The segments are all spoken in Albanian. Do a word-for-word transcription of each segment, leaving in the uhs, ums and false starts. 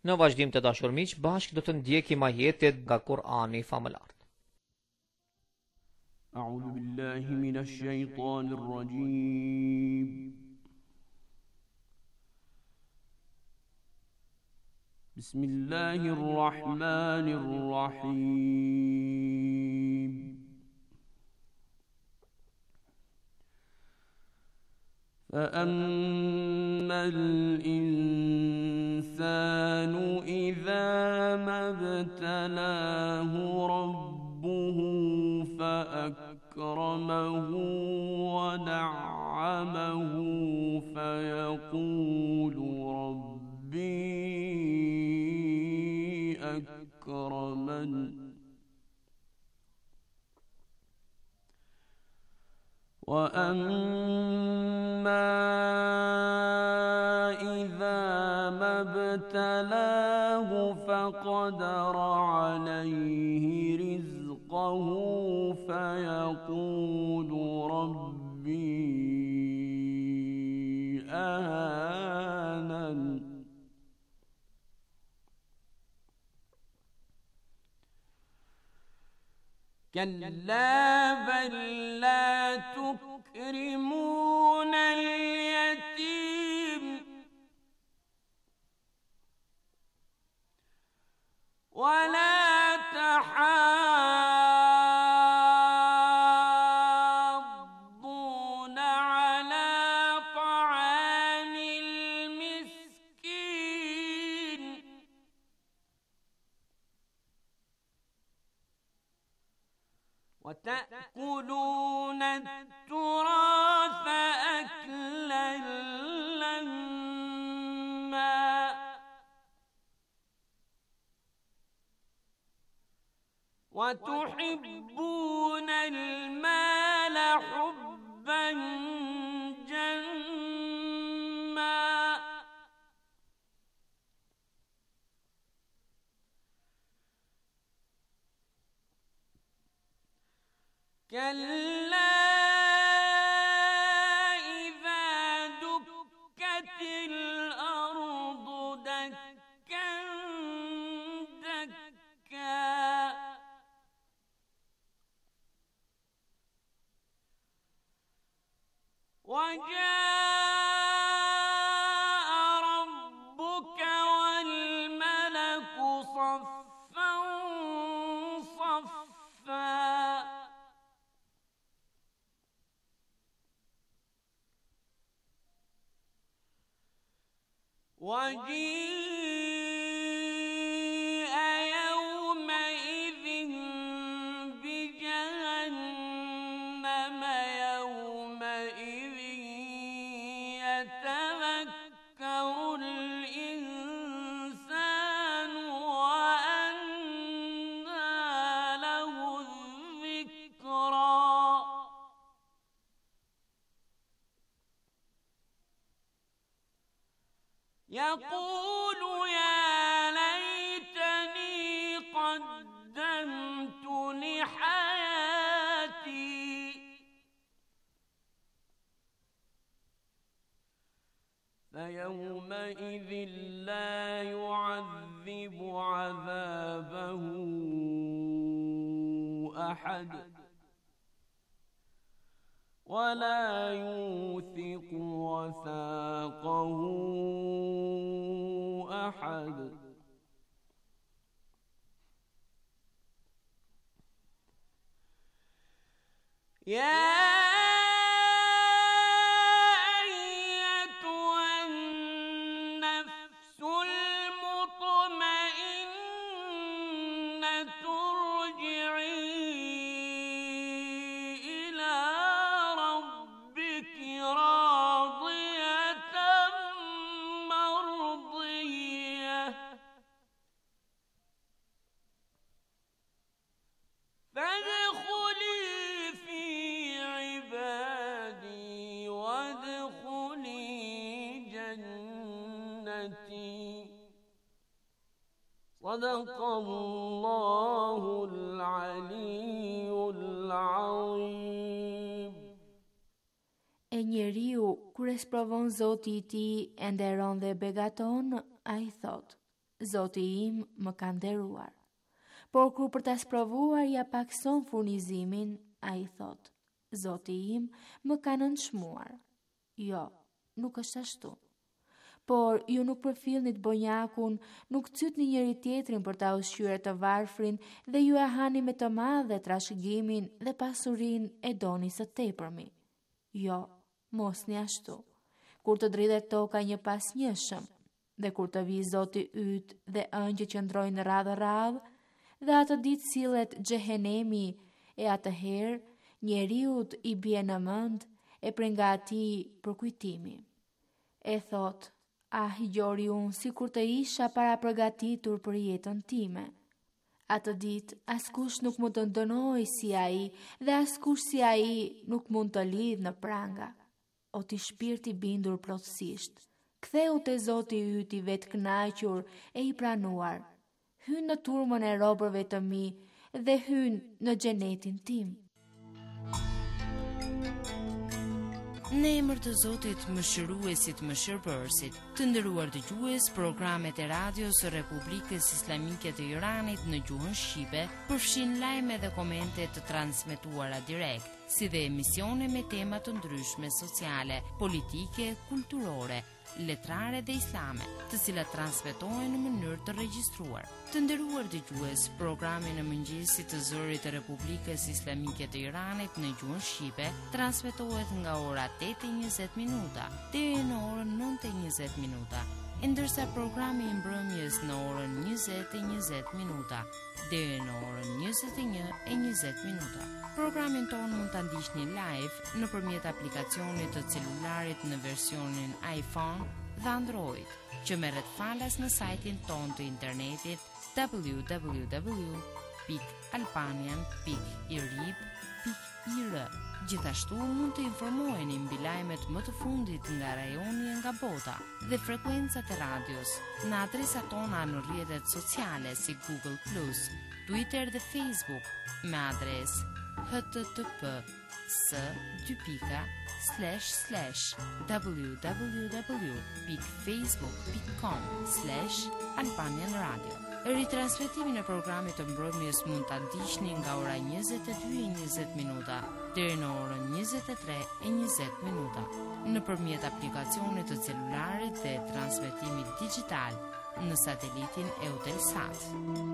Në vazhdim të dashur miq, bashkë do të ndjekim ajetet nga Kur'ani famëlar. أعوذ بالله من الشيطان الرجيم بسم الله الرحمن الرحيم فأما الإنسان إذا ما ابتلاه ربه فأكرمه ونعمه فيقول ربي أكرمن وأما إذا ما ابتلاه فقدر عليه رزقه فيقول ربي أهانن كلا بل لا تكرمون اليتيم ولا تحاضون على طعام المسكين وتأكلون التراث أكلا لما وتحبون المال حبا جما كلا إذا دكت الأرض دكا دكا وجاء ربك والملك صفا صفا وجيء يومئذ بجهنم يومئذ يتذكر الإنسان وأنى له الذكرى يقول يا ليتني قدمت لحياتي فيومئذ لا يعذب عذابه أحد ولا يوثق وثاقه أحد يا أيتها النفس المطمئنة ارجعي إلى ربك راضية مرضية فادخلي في عبادي وادخلي جنتي صدق الله العلي العظيم. E njeriu, kur e sprovon Zoti i tij e nderon dhe begaton, ai thot: Zoti im më ka nderuar. Por kur për ta sprovuar ja pakson furnizimin, ai thot: Zoti im më ka nënçmuar. Jo, nuk është ashtu. Por ju nuk përfillnit bonjakun, nuk cytni njëri tjetrin për ta ushqyer të varfrin dhe ju e hani me të madhe trashëgimin dhe pasurinë e doni së tepërmi. Jo, mos një ashtu. Kur të dridhet toka një pas njëshëm, dhe kur të vi Zoti yt dhe ëngjëjt që ndrojnë radhë radhë, dhe atë ditë sillet xhehenemi, e atëherë njeriut i bie në mend e prej nga atij për kujtimi. E thot: ah, gjori unë si kur të isha para përgatitur për jetën time. Atë ditë, askush nuk mund të ndënoj si ai, dhe askush si ai nuk mund të lidh në pranga. O ti shpirti bindur plotësisht, ktheu te Zoti yt i vetë kënaqur e i pranuar. Hyn në turmën e robërve të mi dhe hyn në xhenetin tim. Në emër të Zotit Mëshiruesit Mëshirbërësit, të nderuar dëgjues, programet e radios së Republikës Islamike të Iranit në gjuhën shqipe përfshin lajme dhe komente të transmetuara direkt, si dhe emisione me tema të ndryshme sociale, politike, kulturore, letrare dhe islame, të cilat transmetohen në mënyrë të regjistruar. Të nderuar dëgjues, programi në mëngjesit të zërit të Republikës Islamike të Iranit në gjuhën shqipe transmetohet nga ora tetë e njëzet minuta deri në orën nëntë e njëzet minuta, ndërsa programi i mbrëmjes në orën njëzet e njëzet minuta deri në orën njëzet e një e njëzet minuta. Programin tonë mund të ndiqni live nëpërmjet aplikacionit të celularit në versionin iPhone dhe Android, që merret falas në sajtin tonë të internetit w w w pikë albanian pikë i r i b pikë i r. Gjithashtu mund të informoheni mbi lajmet më të fundit nga rajoni e nga bota dhe frekuencat e radios në adresat tona në rrjetet sociale si Google plus, Twitter dhe Facebook me adresë h t t p s dy pika slash slash w w w pikë facebook pikë com slash albanian radio. Ritransmetimin e programit të mbrëmjes mund ta ndiqni nga ora njëzet e dy e njëzet minuta deri në orën njëzet e tre e njëzet minuta nëpërmjet aplikacionit të celularit dhe transmetimit digjital në satelitin Eutelsat.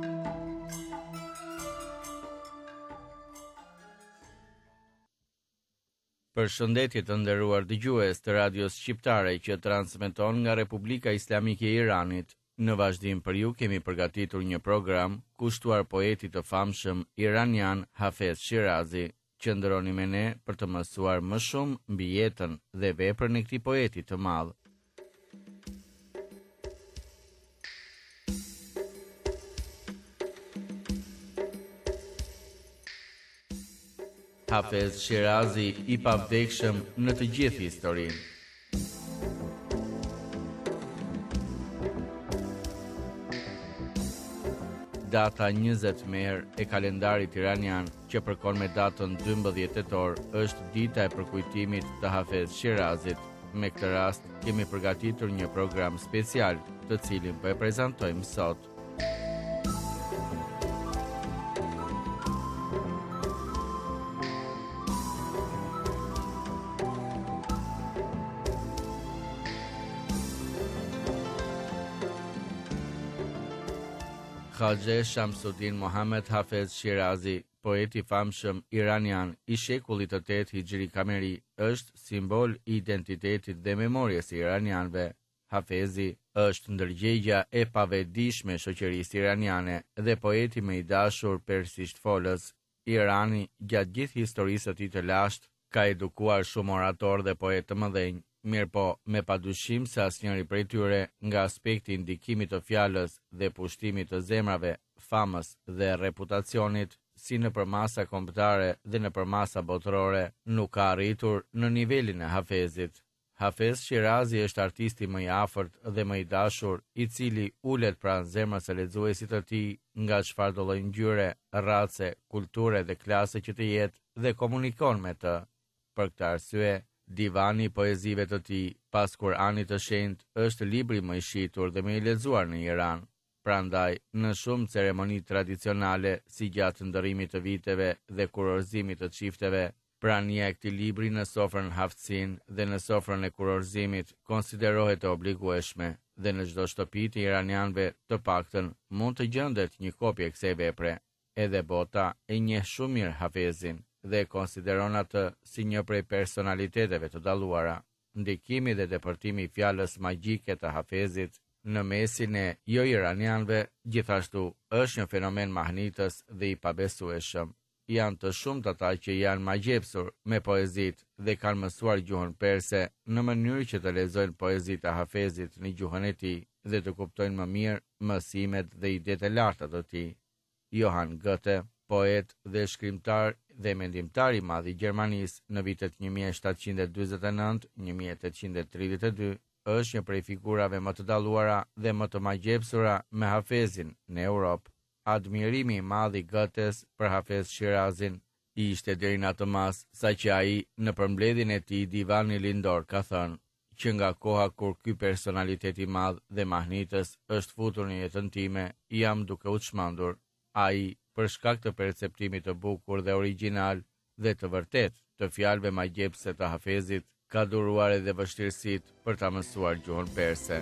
Përshëndetje të nderuar dëgjues të radios shqiptare që transmeton nga Republika Islamike e Iranit. Në vazhdim për ju kemi përgatitur një program kushtuar poetit të famshëm iranian Hafez Shirazi, që ndroni me ne për të mësuar më shumë mbi jetën dhe veprën e këtij poeti të madh. Hafez Shirazi i pavdekshëm në të gjithë historinë. Data njëzet merr e kalendarit iranian, që përkon me datën dymbëdhjetë tetor, është dita e përkujtimit të Hafez Shirazit. Me këtë rast kemi përgatitur një program special, të cilin po e prezantojmë sot. Khaxhe Shamsuddin Mohammed Hafez Shirazi, poeti famshëm iranian i shekullit të tetë hijri kameri, është simbol i identitetit dhe memorjes së iranianëve. Hafezi është ndërgjegja e pavetdijshme e shoqërisë iraniane dhe poeti më i dashur persisht folës. Irani, gjatë gjithë historisë së tij të lashtë, ka edukuar shumë oratorë dhe poetë të mëdhenj. Mirë po, me padyshim se asnjëri prej tyre, nga aspekti i ndikimit të fjalës dhe pushtimit të zemrave, famës dhe reputacionit, si nëpër masa kombëtare dhe nëpër masa botërore, nuk ka arritur në nivelin e Hafezit. Hafez Shirazi është artisti më i afërt dhe më i dashur, i cili ulet pranë zemrës së lexuesit të tij, nga çfarëdo lloj ngjyre, race, kulture dhe klase që të jetë, dhe komunikon me të. Për këtë arsye, divani i poezive të tij, pas Kuranit të shenjtë, është libri më i shitur dhe më i lexuar në Iran. Prandaj, në shumë ceremoni tradicionale, si gjatë ndërrimit të viteve dhe kurorëzimit të çifteve, prania e këtij libri në sofrën Hafsin dhe në sofrën e kurorëzimit konsiderohet e obligueshme dhe në çdo shtëpi të iranianëve të paktën mund të gjendet një kopje e kësaj vepre. Edhe bota e njeh shumë mirë Hafezin dhe e konsideron atë si një prej personaliteteve të dalluara. Ndikimi dhe depërtimi i fjalës magjike të Hafezit në mesin e jo iranianëve gjithashtu është një fenomen mahnitës dhe i pabesueshëm. Janë të shumtë ata që janë magjepsur me poezit dhe kanë mësuar gjuhën perse në mënyrë që të lexojnë poezitë e Hafezit në gjuhën e tij dhe të kuptojnë më mirë mësimet dhe idetë e larta të tij. Johann Goethe, poet dhe shkrimtar dhe mendimtar i madh i Gjermanisë në vitet një mijë e shtatëqind e dyzet e nëntë - një mijë e tetëqind e tridhjetë e dy, është një prej figurave më të dalluara dhe më të magjepsura me Hafezin në Europë. Admirimi i madh i Goethes për Hafez Shirazin ishte deri në atë mas sa që ai në përmbledhjen e tij Divani Lindor ka thënë që nga koha kur ky personalitet i madh dhe mahnitës është futur në jetën time, jam duke u çmendur. Ai, për shkak të perceptimit të bukur dhe origjinal dhe të vërtet të fjalëve magjepse të Hafezit, ka duruar edhe vështirësitë për ta mësuar gjuhën perse.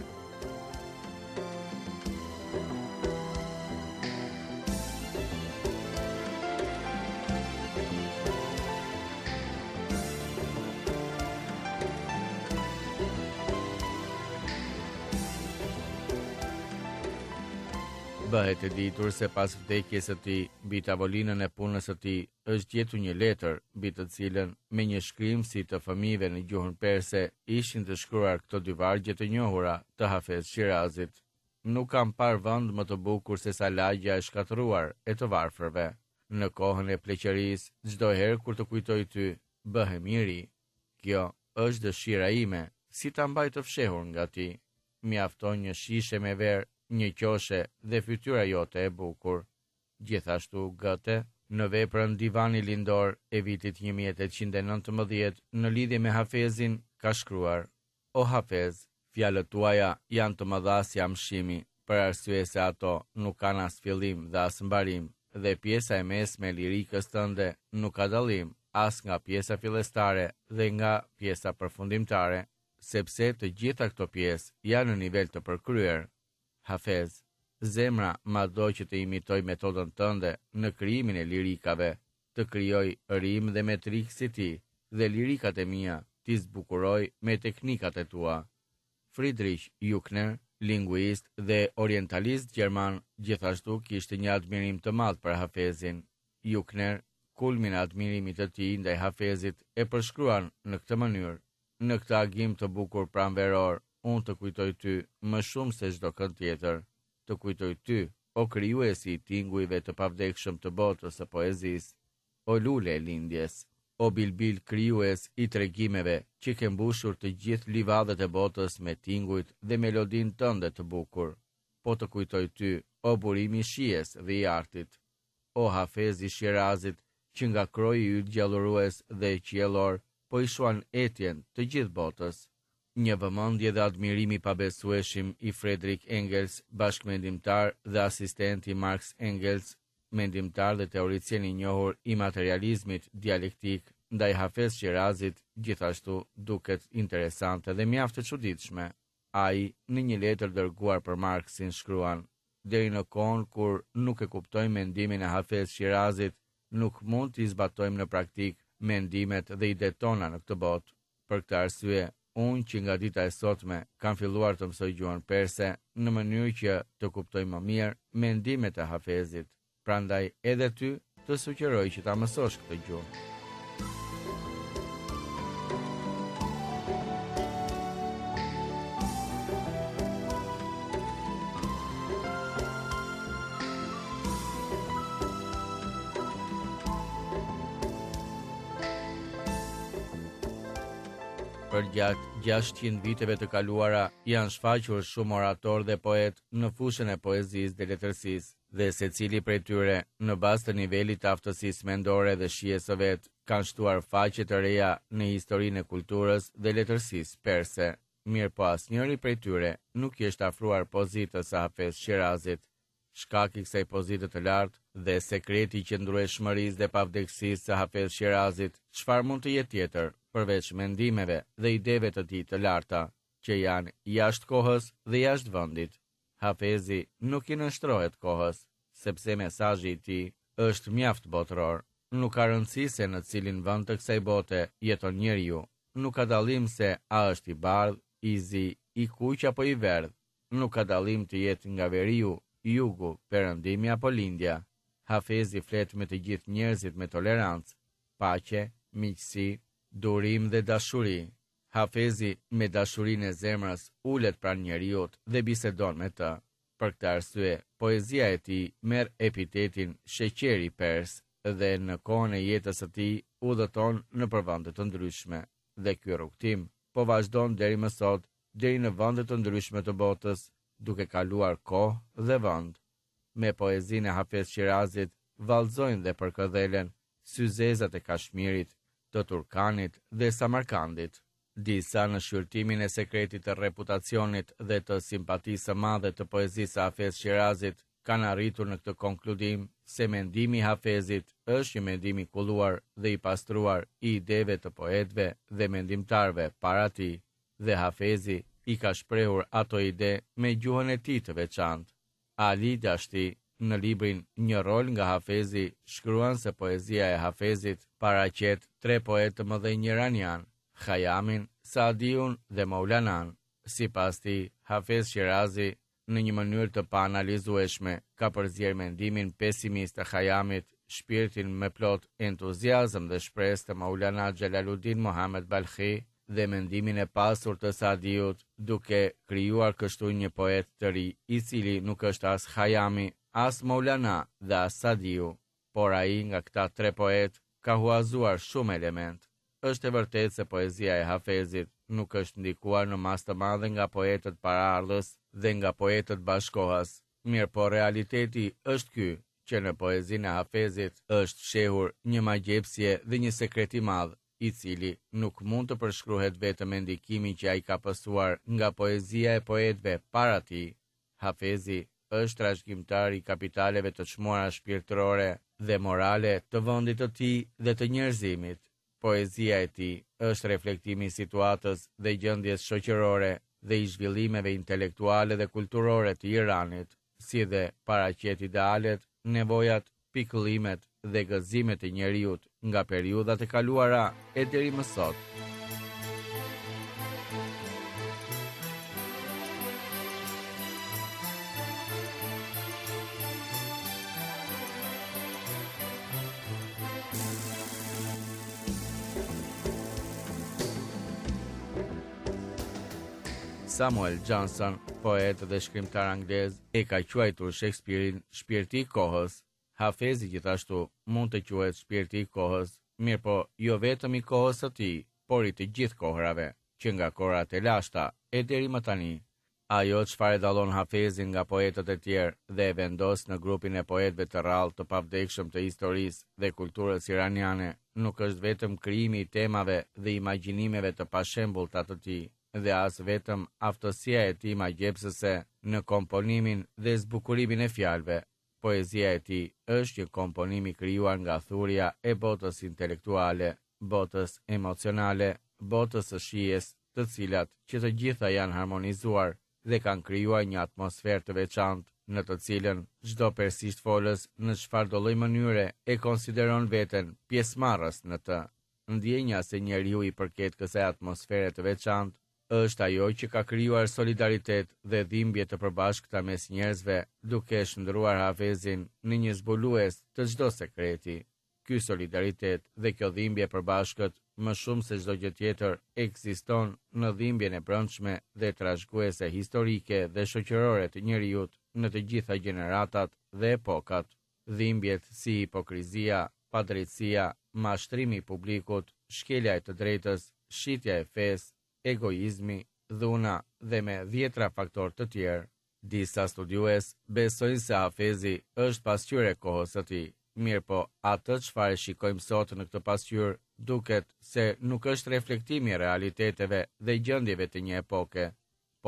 Bëhet e ditur se pas vdekjes së tij, mbi tavolinën e punës së tij është gjetur një letër, mbi të cilën me një shkrim si të fëmijëve në gjuhën perse ishin të shkruar këto dy vargje të njohura të Hafez Shirazit. Nuk kam parë vend më të bukur se sa lagja e shkatëruar e të varfërve. Në kohën e pleqërisë, çdo herë kur të kujtoj ty, bëhem i ri. Kjo është dëshira ime, si ta mbaj të fshehur nga ti. Mjafton një shishe me verë, një qoshe dhe fytyra jote e bukur. Gjithashtu Goethe, në veprën Divani Lindor e vitit një mijë e tetëqind e nëntëmbëdhjetë në lidhje me Hafezin, ka shkruar: O Hafez, fjalët tuaja janë të mëdha si amshimi, për arsye se ato nuk kanë as fillim dhe as mbarim, dhe pjesa e mesme e lirikës tënde nuk ka dallim as nga pjesa fillestare dhe nga pjesa përfundimtare, sepse të gjitha këto pjesë janë në nivel të përkryer. Hafez, zemra mado që të imitoj metodën tënde në krijimin e lirikave, të krijoj rim dhe metrik si ti, dhe lirikat e mia ti zbukuroj me teknikat e tua. Friedrich Juchner, linguist dhe orientalist gjerman, gjithashtu kishte një admirim të madh për Hafezin. Juchner, kulmin e admirimit të tij ndaj Hafezit, e përshkruan në këtë mënyrë: në këtë agim të bukur pranveror, unë të kujtoj ty më shumë se çdo kënd tjetër. Të kujtoj ty, o krijuesi i tingujve të pavdekshëm të botës së poezisë, o lule e lindjes, o bilbil krijues i tregimeve që ke mbushur të gjithë livadët e botës me tingujt dhe melodinë tënde të bukur. Po të kujtoj ty, o burimi i shijes dhe i artit, o Hafez i Shirazit, që nga kroji yt gjallurues dhe qiellor po i shuan etjen të gjithë botës. Një vëmendje dhe admirimi pabesueshim i Friedrich Engels, bashkëmendimtar dhe asistent i Marx Engels, mendimtar dhe teoricien i njohur i materializmit dialektik, ndaj Hafez Shirazit gjithashtu duket interesante dhe mjaft e çuditshme. Ai, në një letër dërguar për Marxin, shkruan: deri në kohën kur nuk e kuptojmë mendimin e Hafez Shirazit, nuk mund të zbatojmë në praktik mendimet dhe idetë tona në këtë botë. Për këtë arsye, unë që nga dita e sotme kam filluar të mësoj gjuhën perse në mënyrë që të kuptoj më mirë mendimet e Hafezit. Prandaj edhe ty të sugjeroj që ta mësosh këtë gjuhë. Për gjatë gjashtëqind viteve të kaluara janë shfaqur shumë orator dhe poet në fushën e poezisë dhe letërsisë, dhe secili prej tyre, në bazë të nivelit të aftësisë mendore dhe shijes së vet, kanë shtuar faqe të reja në historinë e kulturës dhe letërsisë perse. Mirë po asnjëri prej tyre nuk i është afruar pozitës së Hafez Shirazit, shkak i kësaj pozite të lartë dhe sekreti i qëndrueshmërisë dhe pavdekësisë së Hafez Shirazit, çfarë mund të jetë tjetër përveç mendimeve dhe ideve të tij të larta, që janë jashtë kohës dhe jashtë vendit. Hafezi nuk i nënshtrohet kohës, sepse mesazhi i tij është mjaft botëror. Nuk ka rëndësi se në cilin vend të kësaj bote jeton njeriu. Nuk ka dallim se a është i bardh, i zi, i kuq apo i verdh. Nuk ka dallim të jetë nga veriu, jugu, perëndimi apo lindja. Hafezi flet me të gjithë njerëzit me tolerancë, paqe, miqësi, durim dhe dashuri. Hafezi me dashurinë e zemrës ulet pranë njeriut dhe bisedon me të. Për këtë arsye, poezia e tij merr epitetin sheqeri pers dhe në kohën e jetës së tij udhëton në vende të ndryshme. Dhe ky rrugtim po vazhdon deri më sot, deri në vende të ndryshme të botës, duke kaluar kohë dhe vend. Me poezinë e Hafez Shirazit vallëzojnë dhe përkëdhelen syzezat e Kashmirit, të Turkanit dhe Samarkandit. Disa në shqyrtimin e sekretit të reputacionit dhe të simpatisë së madhe të poezisë së Hafez Shirazit kanë arritur në këtë konkludim se mendimi i Hafezit është një mendim i kulluar dhe i pastruar i ideve të poetëve dhe mendimtarëve para tij, dhe Hafezi i ka shprehur ato ide me gjuhën e tij të veçantë. Ali Dashti, në librin Një rol nga Hafezi, shkruan se poezia e Hafezit paraqet tre poetë të mëdhenj iranian, Khayamin, Saadiun dhe Maulanan. Sipas tij, Hafez Shirazi në një mënyrë të paanalizueshme ka përzier mendimin pesimist të Khayamit, shpirtin me plot entuziazëm dhe shpresë të Maulana Xhelaluddin Muhammad Balkhi dhe mendimin e pasur të Saadiut, duke krijuar kështu një poet të ri, i cili nuk është as Khayami, as Maulana dhe as Saadiu, por ai nga këta tre poet ka huazuar shumë element. Është e vërtetë se poezia e Hafezit nuk është ndikuar në masë të madhe nga poetët paraardhës dhe nga poetët bashkohas. Mirë, po realiteti është ky, që në poezinë e Hafezit është fshehur një magjepsje dhe një sekret i madh, i cili nuk mund të përshkruhet vetëm me ndikimin që ai ka pasur nga poezia e poetëve para tij. Hafezi është trashëgimtar i kapitaleve të çmuara shpirtërore dhe morale të vendit të tij dhe të njerëzimit. Poezia e tij është reflektimi i situatës dhe gjendjes shoqërore dhe i zhvillimeve intelektuale dhe kulturore të Iranit, si dhe paraqet idealet, nevojat, pikëllimet dhe gëzimet e njeriut nga periudhat e kaluara e deri më sot. Samuel Johnson, poet dhe shkrimtar anglez, e ka quajtur Shakespeare-in shpirti i kohës. Hafezi gjithashtu mund të quhet shpirti i kohës, mirë po jo vetëm i kohës së tij, por i të gjithë kohrave, që nga kohrat e lashta e deri më tani. Ajo çfarë dallon Hafezin nga poetët e tjerë dhe e vendos në grupin e poetëve të rrallë të pavdekshëm të historisë dhe kulturës iraniane, nuk është vetëm krijimi i temave dhe imagjinimeve të pashembulta të tij, dhe as vetëm aftësia e tij magjepsëse në komponimin dhe zbukurimin e fjalëve. Poezia e tij është një komponim i krijuar nga thurja e botës intelektuale, botës emocionale, botës së shijes, të cilat që të gjitha janë harmonizuar dhe kanë krijuar një atmosferë të veçantë në të cilën çdo persisht folës në çfarëdo lloj mënyre e konsideron veten pjesëmarrës në të. Ndjenja se njeriu i përket kësaj atmosfere të veçantë është ajo që ka krijuar solidaritet dhe dhimbje të përbashkëta mes njerëzve, duke shndruar Hafezin në një zbulues të çdo sekreti. Ky solidaritet dhe kjo dhimbje përbashkët, më shumë se çdo gjë tjetër, ekziston në dhimbjen e brendshme dhe trashëguese historike dhe shoqërore të njerëzit në të gjitha gjeneratat dhe epokat. Dhimbjet si hipokrizia, padrejtësia, mashtrimi i publikut, shkelja e të drejtës, shitja e fesë, egoizmi, dhuna dhe me dhjetra faktor të tjerë. Disa studiues besojnë se Hafezi është pasqyrë e kohës së tij. Mirë po, atë çfarë shikojmë sot në këtë pasqyrë duket se nuk është reflektimi i realiteteve dhe gjendjeve të një epoke, por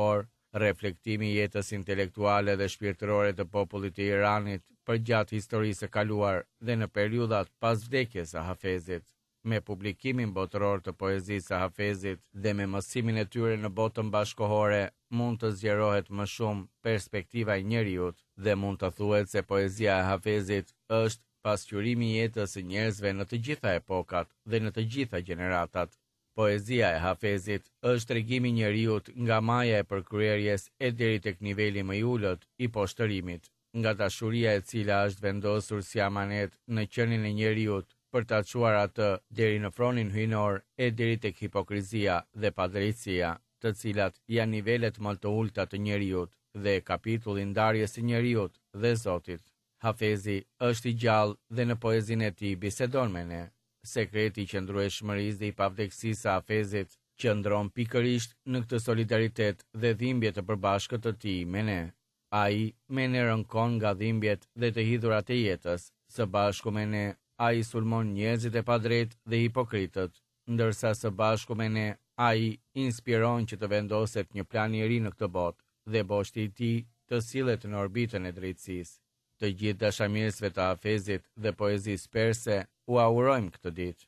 reflektimi i jetës intelektuale dhe shpirtërore të popullit të Iranit përgjatë historisë së kaluar dhe në periudhat pas vdekjes së Hafezit. Me publikimin botëror të poezisë së Hafezit dhe me mësimin e tyre në botën bashkohore, mund të zgjerohet më shumë perspektiva e njeriut dhe mund të thuhet se poezia e Hafezit është pasqyrimi i jetës së njerëzve në të gjitha epokat dhe në të gjitha gjeneratat. Poezia e Hafezit është tregimi i njeriut nga maja e përkryerjes e deri tek niveli më i ulët i poshtërimit, nga dashuria e cila është vendosur si amanet në qenin e njeriut për ta çuar atë deri në fronin hyjnor e deri tek hipokrizia dhe padrejtësia, të cilat janë nivelet më të ulta të njeriut dhe kapitulli i ndarjes së njeriut dhe Zotit. Hafezi është i gjallë dhe në poezinë e tij bisedon me ne. Sekreti i qëndrueshmërisë dhe i pavdekësisë së Hafezit qëndron pikërisht në këtë solidaritet dhe dhimbje të përbashkët të tij me ne. Ai me ne rënkon nga dhimbjet dhe të hidhurat e jetës, së bashku me ne ai sulmon njerëzit e padrejtë dhe hipokritët, ndërsa së bashku me ne ai inspiron që të vendoset një plan i ri në këtë botë dhe boshti i tij të sillet në orbitën e drejtësisë. Të gjithë dashamirësve të Hafezit dhe poezisë perse u aurojmë këtë ditë.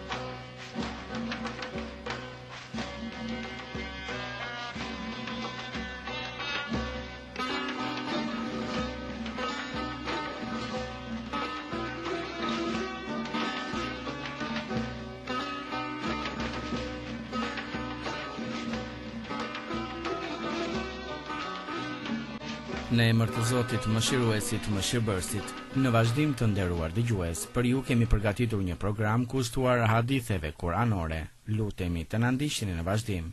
Në emër të Zotit Mëshiruesit, Mëshirbërësit, në vazhdim të nderuar dëgjues, për ju kemi përgatitur një program kushtuar haditheve kuranore. Lutemi të na ndiqni në vazhdim.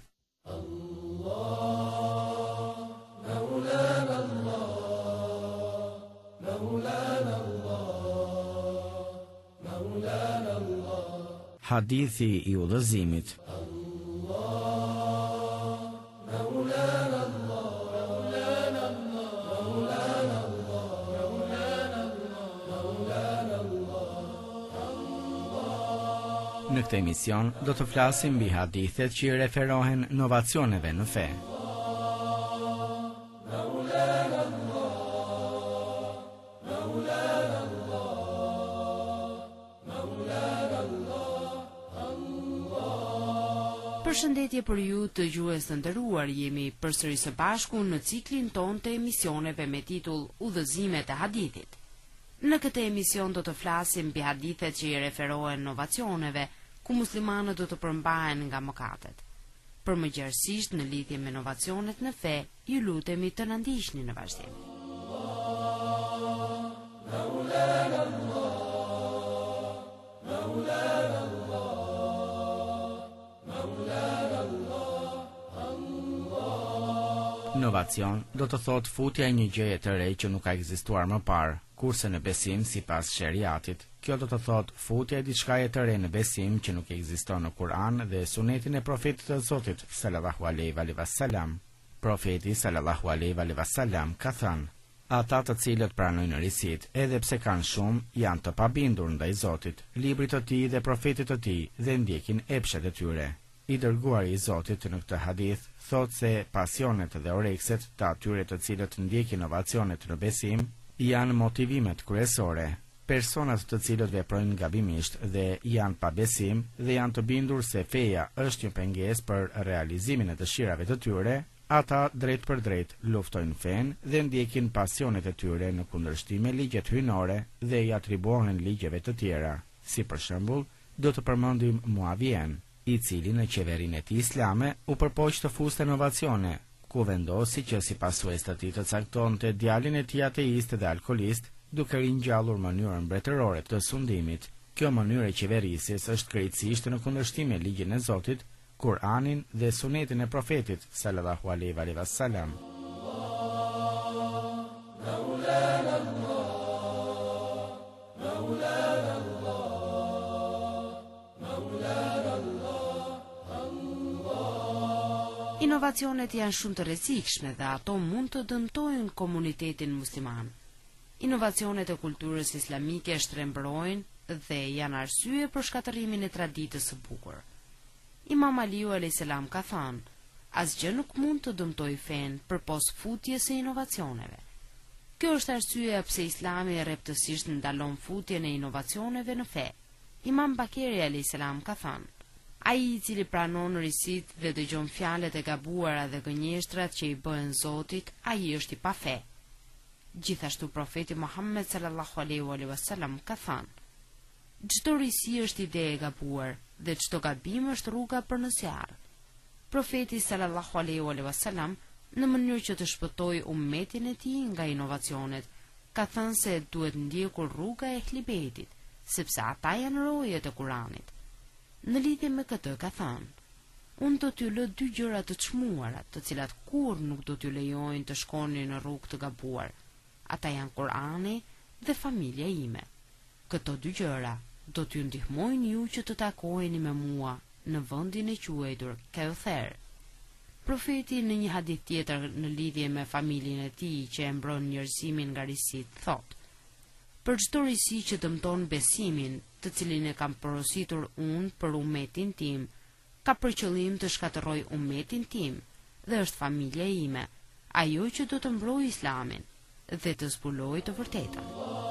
Hadithi i udhëzimit. Në këtë emision do të flasim mbi hadithet që i referohen novacioneve në fe. Përshëndetje për ju të dëgjues të nderuar, jemi përsëri së bashku në ciklin ton të emisioneve me titull Udhëzimet e hadithit. Në këtë emision do të flasim mbi hadithet që i referohen novacioneve, ku muslimanët do të përmbahen nga mëkatet. Për më gjerësisht në lidhje me inovacionet në fe, ju lutemi të na ndiqni në vazhdim. Inovacion do të thotë futja e një gjëje të re që nuk ka ekzistuar më parë, kurse në besim sipas sheriatit, kjo do të thotë futja e diçkaje të re në besim që nuk ekziston në Kur'an dhe sunetin e profetit të Zotit sallallahu alaihi wasallam. Profeti sallallahu alaihi wasallam ka thënë: ata të cilët pranojnë risit, edhe pse kanë shumë, janë të pabindur ndaj Zotit, librit të tij dhe profetit të tij dhe ndjekin epshet e tyre. I dërguari i Zotit në këtë hadith thotë se pasionet dhe orekset të atyre të cilët ndjekin inovacionet në besim janë motivimet kryesore. Personat të cilët veprojnë gabimisht dhe janë pa besim dhe janë të bindur se feja është një pengesë për realizimin e dëshirave të tyre, ata drejt për drejt luftojnë fen dhe ndjekin pasionet e tyre në kundërshtim me ligjet hyjnore dhe i atribuohen ligjeve të tjera. Si për shembull, do të përmendim Muavien, i cili në qeverinë e tij islame u përpoq të fuste inovacione, ku vendosi që si pasues të tij të caktonte djalin e tij ateist dhe alkolist, duke ringjallur mënyrën mbretërore të sundimit. Kjo mënyrë e qeverisjes është krejtësisht në kundërshtim me ligjin e Zotit, Kur'anin dhe sunetin e profetit sallallahu alaihi wasallam. Inovacionet janë shumë të rrezikshme dhe ato mund të dëmtojnë komunitetin musliman. Inovacionet e kulturës islamike shtrembërojnë dhe janë arsye për shkatërimin e traditës së bukur. Imam Aliu alayhis salam ka thënë: Asgjë nuk mund të dëmtoj fen përpos futjes së inovacioneve. Kjo është arsyeja pse Islami rreptësisht ndalon futjen e inovacioneve në fe. Imam Bakeri alayhis salam ka thënë: ai i cili pranon risit dhe dëgjon fjalët e gabuara dhe gënjeshtrat që i bëhen Zotit, ai është i pa fe. Gjithashtu profeti Muhammed sallallahu alaihi wasallam ka thënë: çdo risi është ide e gabuar dhe çdo gabim është rruga për në zjarr. Profeti sallallahu alaihi wasallam, në mënyrë që të shpëtojë ummetin e tij nga inovacionet, ka thënë se duhet ndjekur rruga e Ehlibetit, sepse ata janë rojet e Kuranit. Në lidhje me këtë ka thënë: unë do t'ju lë dy gjëra të çmuara, të cilat kur nuk do t'ju lejojnë të shkoni në rrugë të gabuar. Ata janë Kurani dhe familja ime. Këto dy gjëra do t'ju ndihmojnë ju që të takoheni me mua në vendin e quajtur Kauther. Profeti në një hadith tjetër në lidhje me familjen e tij që e mbron njerëzimin nga risit, thotë: për çdo risi që dëmton besimin, të cilin e kam porositur unë për ummetin tim, ka për qëllim të shkatërroj ummetin tim dhe është familja ime, ajo që do të mbrojë Islamin dhe të zbulojë të vërtetën.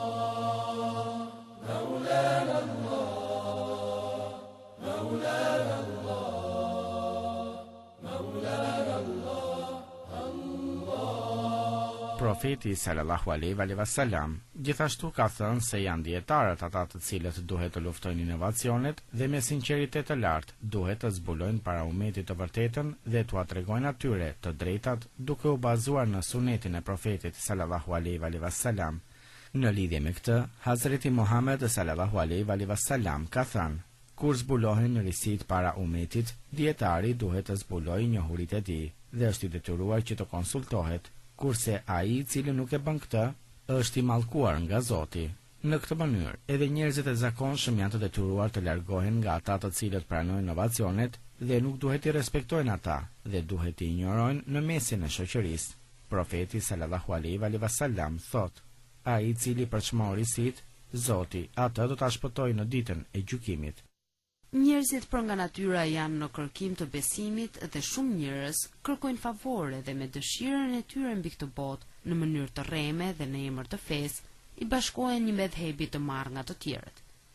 Profeti sallallahu alaihi wasallam gjithashtu ka thënë se janë dietarët ata të cilët duhet të luftojnë inovacionet dhe me sinqeritet të lartë duhet të zbulojnë para ummetit të vërtetën dhe t'u tregojnë atyre të drejtat duke u bazuar në sunetin e profetit sallallahu alaihi wasallam. Në lidhje me këtë, Hazreti Muhammed sallallahu alaihi wasallam ka thënë: kur zbulohen risit para ummetit, dietari duhet të zbulojë njohuritë e tij dhe është i detyruar që të konsultohet, kurse ai i cili nuk e bën këtë, është i mallkuar nga Zoti. Në këtë mënyrë, edhe njerëzit e zakonshëm janë të detyruar të largohen nga ata të cilët pranojnë inovacionet dhe nuk duhet i respektojnë ata dhe duhet i injorojnë në mesin e shoqërisë. Profeti sallallahu alaihi wasallam thotë: ai i cili përçmon risit, Zoti atë do ta shpëtojë në ditën e gjykimit. Njerëzit për nga natyra janë në kërkim të besimit dhe shumë njerëz kërkojnë favore dhe me dëshirën e tyre mbi këtë botë, në mënyrë të rreme dhe në emër të fesë, i bashkohen një medhebi të marrë nga të tjerët.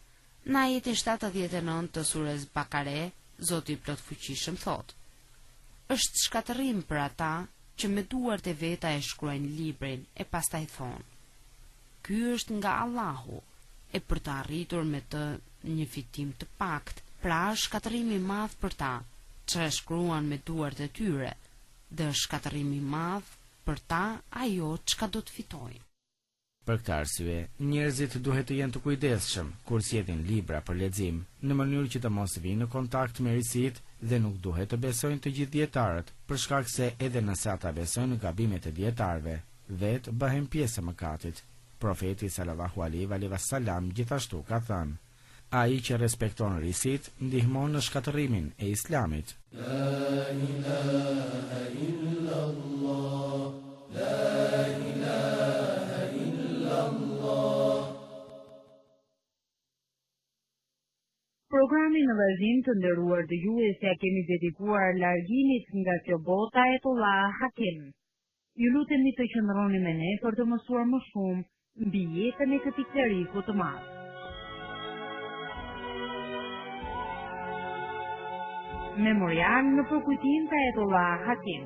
Në ajetin shtatëdhjetë e nëntë të surës Bakare, Zoti i plot fuqishëm thotë: është shkatërrim për ata që me duart e veta e shkruajnë librin e pastaj thonë: ky është nga Allahu, e për të arritur me të një fitim të pakt. Pra është shkatërimi i madh për ta që e shkruan me duart e tyre, dhe është shkatërimi i madh për ta ajo çka do të fitojnë. Për këtë arsye, njerëzit duhet të jenë të kujdesshëm kur sjellin libra për lexim, në mënyrë që të mos vinë në kontakt me risit dhe nuk duhet të besojnë të gjithë dietarët, për shkak se edhe nëse ata besojnë në gabimet e dietarëve, vetë bëhen pjesë e mëkatit. Profeti sallallahu alaihi wasallam gjithashtu ka thënë: ai që respekton risit ndihmon në shkatërimin e Islamit. La ilaha illallah, la ilaha illallah. Programin në vazhdim të nderuar dëgjues, ja kemi dedikuar largimit nga kjo bota Ayatollah Hakim. Ju lutemi të qëndroni me ne për të mësuar më shumë mbi jetën e këtij kleriku të madh. Memorial në përkujtim të Ayatollah Hakim.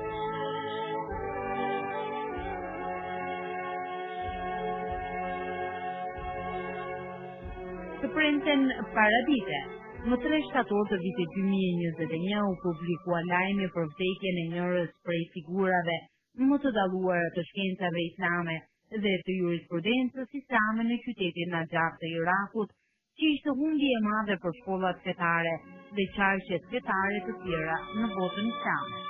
Të premten paradite, më tre shtator të vitit dy mijë e njëzet e një u publikua lajmi për vdekjen e njërës prej figurave më të dalluara të shkencave islame dhe të jurisprudencës islame në qytetin Najaf të Irakut, që ishte humbje e madhe për shkollat fetare dhe qarqet fetare të tjera në botën islame.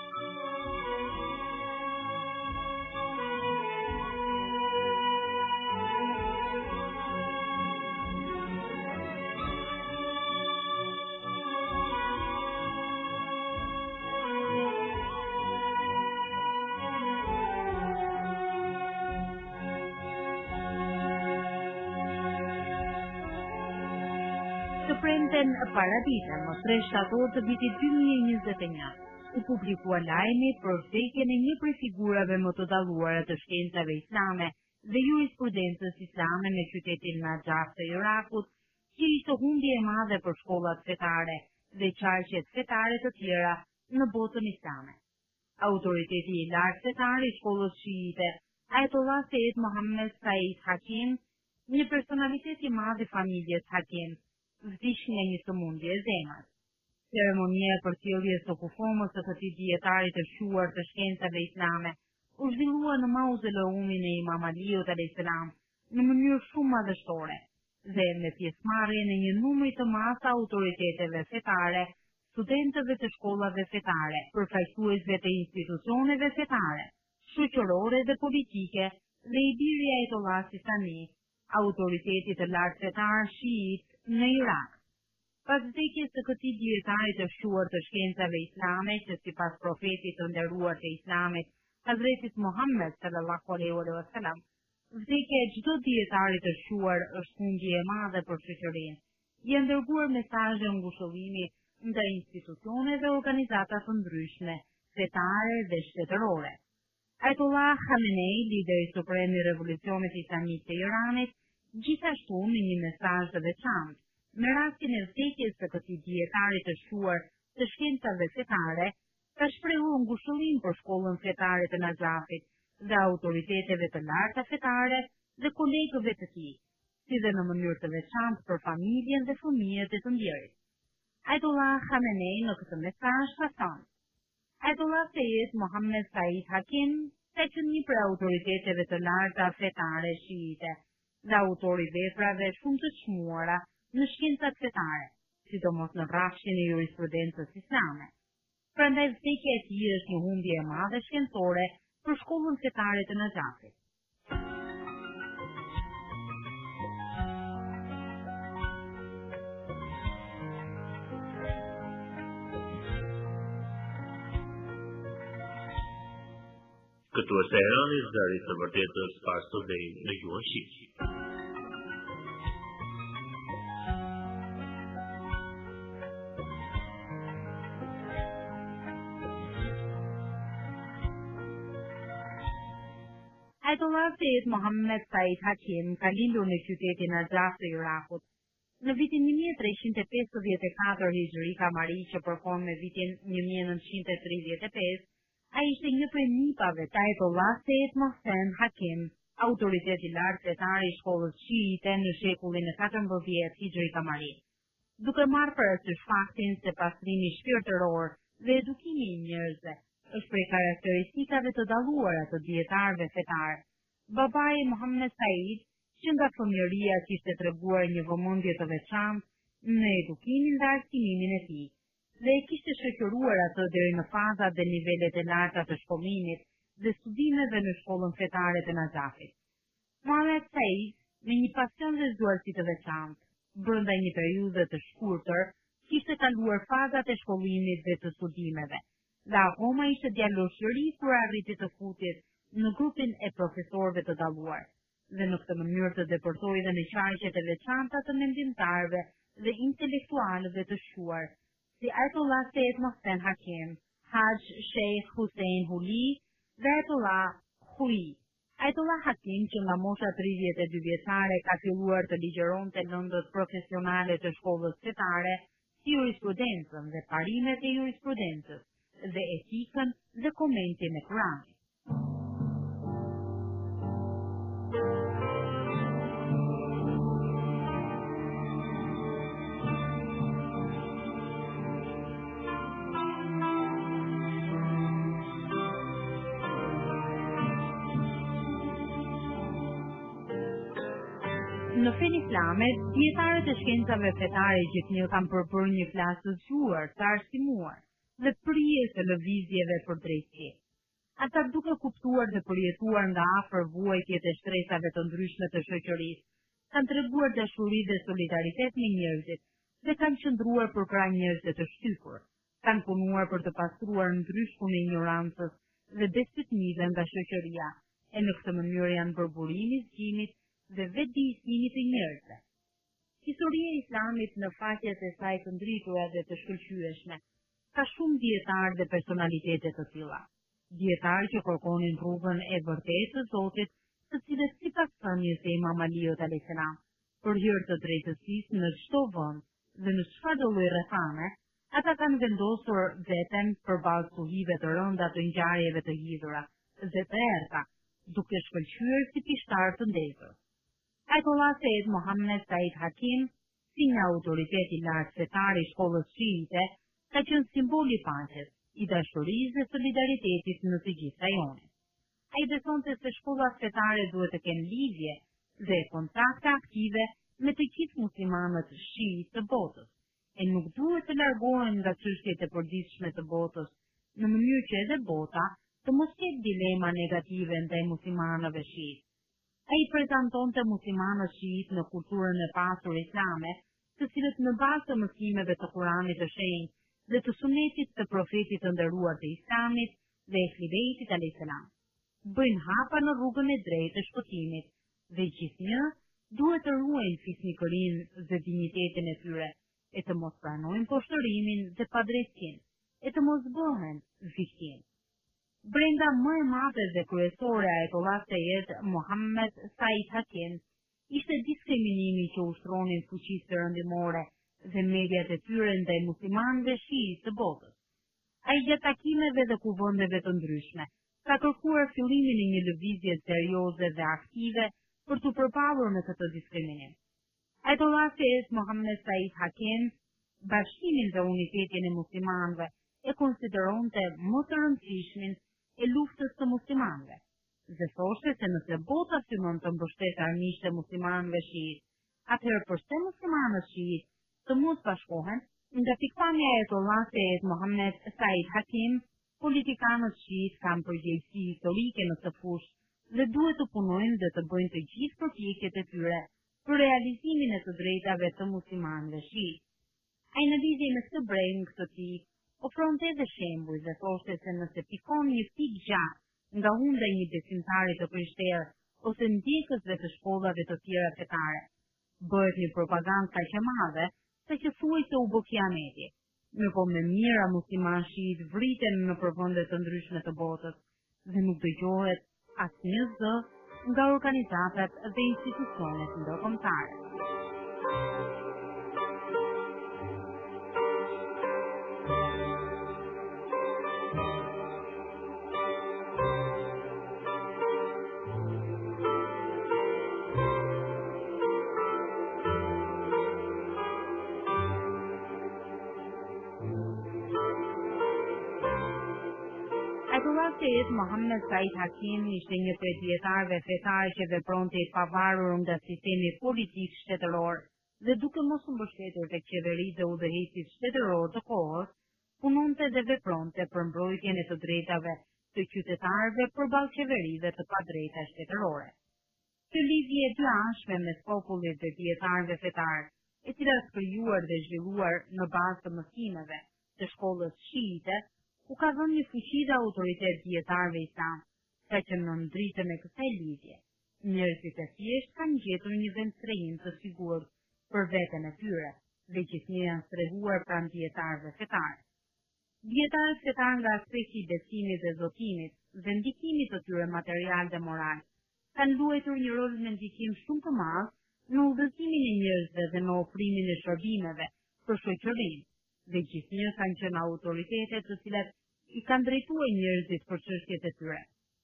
Të premten paradite, më tre shtator të vitit dy mijë e njëzet e një, u publikua lajmi për vdekjen e një prej figurave më të dalluara të shkencave islame dhe jurisprudencës islame në qytetin Najaf të Irakut, që ishte humbje e madhe për shkollat fetare dhe qarqet fetare të tjera në botën islame. Autoriteti i lartë fetar i shkollës shiite, Ayatollah Said Mohammed Said Hakim, një personalitet i madh i familjes Hakim, vdiq nga një sëmundje e zemrës. Ceremonia e përcjelljes së kufomës së këtij dietari të shuar të shkencave islame u zhvillua në mauzoleumin e Imam Aliut alayhis salam në mënyrë shumë madhështore dhe me pjesëmarrjen e një numri të madh të autoriteteve fetare, studentëve të shkollave fetare, përfaqësuesve të institucioneve fetare, shoqërore dhe politike dhe i biri i Ayatollah Sistani, autoritetit të lartë fetar shiit në Irak. Pas vdekjes së këtij dietari të shquar të shkencave islame, që sipas profetit të nderuar të Islamit, Hazretit Muhammed sallallahu alaihi wasallam, vdekja e çdo dietari të shquar është humbje e madhe për shoqërinë. Janë dërguar mesazhe ngushëllimi ndaj institucione dhe organizata të ndryshme, fetare dhe shtetërore. Ayatollah Khamenei, lideri suprem i Revolucionit Islamik të Iranit, gjithashtu në një mesazh të veçantë, me rastin e vdekjes së këtij dietari të shquar të shkencave fetare, ka shprehur ngushëllim për shkollën fetare të Najafit dhe autoriteteve të larta fetare dhe kolegëve të tij, si dhe në mënyrë të veçantë për familjen dhe fëmijët e të ndjerit. Ayatollah Khamenei në këtë mesazh ka thënë: Ayatollah Said Mohammed Said Hakim, ka qenë një prej autoriteteve të larta fetare shiite dhe autori veprave shumë të çmuara në shkencat fetare, sidomos në rrafshin e jurisprudencës islame. Prandaj vdekja e tij është një humbje e madhe shkencore për shkollën fetare të Najafit. Këtu është Teherani, zëri i vërtetës pas së deri në gjuhën shqipe. Ayatollah Said Mohammed Said Hakim ka lindur në qytetin Najaf të Irakut. Në vitin një mijë e trescientos e pesëdhjetë e katër hijri kamari, që përkon me vitin një mijë e nëntëqind e tridhjetë e pesë, ai ishte një prej nipave të Ayatollah Said Mohsen Hakim, autoritet i lartë fetar i shkollës shiite në shekullin e katërmbëdhjetë hijri kamari. Duke marrë parasysh faktin se pastrimi shpirtëror dhe edukimi i njerëzve është prej karakteristikave të dalluara të dietarëve fetar, babai Mohammed Said, që nga fëmijëria kishte treguar një vëmendje të veçantë në edukimin dhe arsimin e tij, dhe e kishte shoqëruar atë deri në fazat dhe nivelet e larta të shkollimit dhe studimeve në shkollën fetare të Najafit. Mohammed Said, me një pasion dhe zgjuarsi të veçantë, brenda një periudhe të shkurtër, kishte kaluar fazat e shkollimit dhe të studimeve, dhe akoma ishte djalosh i ri kur arriti të futet në grupin e profesorëve të dalluar, dhe në këtë mënyrë të depërtoi dhe në qarqet e veçanta të mendimtarëve dhe intelektualëve të shquar, si Ayatollah Said Mohsen Hakim, Haj Sheikh Hussein Huli dhe Ayatollah Hui. Ayatollah Hakim, që nga mosha tridhjetë e dy vjeçare ka filluar të ligjëronte lëndët profesionale të shkollës fetare, si jurisprudencën dhe parimet e jurisprudencës, dhe etikën dhe komentin e Kuranit. Në fen islame, dietarët e shkencave fetare gjithnjë kanë përbërë një klasë të zgjuar, të arsimuar dhe prijes të lëvizjeve për drejtësi. Ata duke kuptuar dhe përjetuar nga afër vuajtjet e shtresave të ndryshme të shoqërisë, kanë treguar dashuri dhe solidaritet me njerëzit dhe kanë qëndruar përkrah njerëzve të shtypur, kanë punuar për të pastruar ndryshkun e ignorancës dhe besëtnive nga shoqëria, e në këtë mënyrë janë bërë burimi i zgjimit dhe vetëdijësimit të njerëzve. Historia e Islamit në faqet e saj të ndritura dhe të shkëlqyeshme Ka shumë dietarë dhe personalitete të tilla. Dietarë që kërkonin rrugën e vërtetë të Zotit, të cilët sipas thënies së Imam Aliut alayhis salam, për hir të drejtësisë në çdo vend dhe në çfarëdo lloj rrethane, ata kanë vendosur veten përballë tuhive të rënda të ngjarjeve të hidhura dhe të errta, duke shkëlqyer si pishtar të ndezur. Ajtollah Said Mohammed Said Hakim, si një autoritet i lartë fetar i shkollës shiite, ka qenë simbol i paqes, i dashurisë dhe solidaritetit në të gjithë rajonin. Ai besonte se shkollat fetare duhet të kenë lidhje dhe kontakte aktive me të gjithë muslimanët shiit të botës, e nuk duhet të largohen nga çështjet e përditshme të botës, në mënyrë që edhe bota të mos ketë dilema negative ndaj muslimanëve shiit. Ai prezantonte muslimanët shiit në kulturën e pasur islame, të cilët në bazë të mësimeve të Kuranit të shenjtë dhe të sunetit të profetit të nderuar të Islamit dhe Ehli Bejtit alayhis salam, bëjnë hapa në rrugën e drejtë të shpëtimit dhe gjithnjë duhet të ruajnë fisnikërinë dhe dinjitetin e tyre, e të mos pranojnë poshtërimin dhe padrejtësinë, e të mos bëhen viktimë. Brenda më e madhe dhe kryesore e Ajtollah Said Mohammed Said Hakim ishte diskriminimi që ushtronin fuqisë perëndimore dhe mediat e tyre ndaj muslimanëve shiit të botës. Ai gjatë takimeve dhe kuvendeve të ndryshme ka kërkuar fillimin e një lëvizje serioze dhe aktive për të përballur me këtë diskriminim. Ajtollah Said Mohammed Said Hakim bashkimin dhe unitetin e muslimanëve e konsideronte më të rëndësishmin e luftës të muslimanëve, dhe thoshte se nëse bota synon të mbështetë armiqtë e muslimanëve shiit, atëherë pse muslimanët shiit të mos bashkohen? Nga pikpamja e Ajtollah Said Mohammed Said Hakim, politikanët shiit kanë përgjegjësi historike në këtë fushë dhe duhet të punojnë dhe të bëjnë të gjithë përpjekjet e tyre për realizimin e të drejtave të muslimanëve shiit. Ai në lidhje me këtë breng të tij ofronte edhe shembuj dhe thoshte se nëse pikon një pik gjatë nga hunda e një besimtari të krishterë ose ndjekësve të shkollave të tjera fetare, bëhet një propagandë kaq e madhe sa që thuaj se u bë kiameti. Ndërko me mira musliman shiit vriten në përvende të ndryshme të botës dhe nuk dëgjohet asnjë zë nga organizatat dhe institucionet ndërkombëtare. Ajtollah Said Mohammed Said Hakim ishte një prej dietarëve fetar që vepronte i pavarur nga sistemi politik shtetëror dhe duke mos u mbështetur tek qeveritë dhe udhëheqësit shtetëror të kohës, punonte dhe vepronte për mbrojtjen e të drejtave të qytetarëve përballë qeverive të padrejta shtetërore. Kjo lidhje e dy anshme mes popullit dhe dietarëve fetar, e cila është krijuar dhe zhvilluar në bazë të mësimeve të shkollës shiite, u ka dhënë një fuqi dhe autoritet dietarëve islam, sa që në ndritën e kësaj lidhje, njerëzit e thjesht kanë gjetur një vend strehim të sigurt për veten e tyre, dhe gjithnjë janë strehuar pranë dietarëve fetar. Dietarët fetar nga aspekti i besimit dhe zotimit dhe ndikimit të tyre material dhe moral, kanë luajtur një rol në ndikim shumë të madh në udhëzimin e njerëzve dhe në ofrimin e shërbimeve për shoqërinë, dhe gjithnjë kanë qenë autoritetet të cilat i kanë drejtuar njerëzit për çështjet e tyre.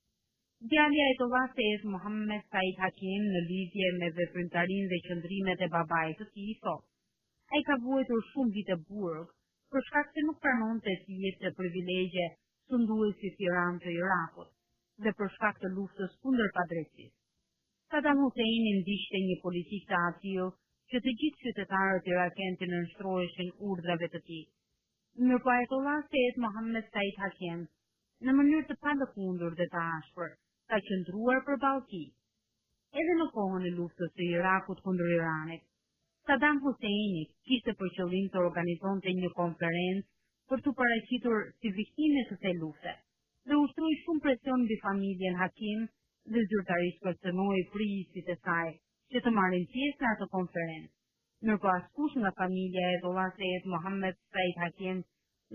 Djali i Ajtollah Said Mohammed Said Hakim në lidhje me veprimtarinë dhe qëndrimet e babait të tij thotë: ai ka vuajtur shumë vite burg për shkak se nuk pranonte të jetë privilegje sunduesit Iran të Irakut dhe për shkak të luftës kundër padrejtisë. Saddam Husseini ndiqte një politikë të atill që të gjithë qytetarët irakian të nënshtroheshin urdhrave të tij. Ndërkohë Ajtollah Said Mohammed Said Hakim, në mënyrë të palëkundur dhe të ashpër, ka qëndruar përballë tij. Edhe në kohën e luftës së Irakut kundër Iranit, Saddam Husseini kishte për qëllim të organizonte një konferencë për të paraqitur si viktime të kësaj lufte, dhe ushtroi shumë presion mbi familjen Hakim dhe zyrtarisht kërcënoi prindësit e saj që të marrin pjesë në atë konferencë. Ndërkohë askush nga familja e Ajtollah Said Mohammed Said Hakim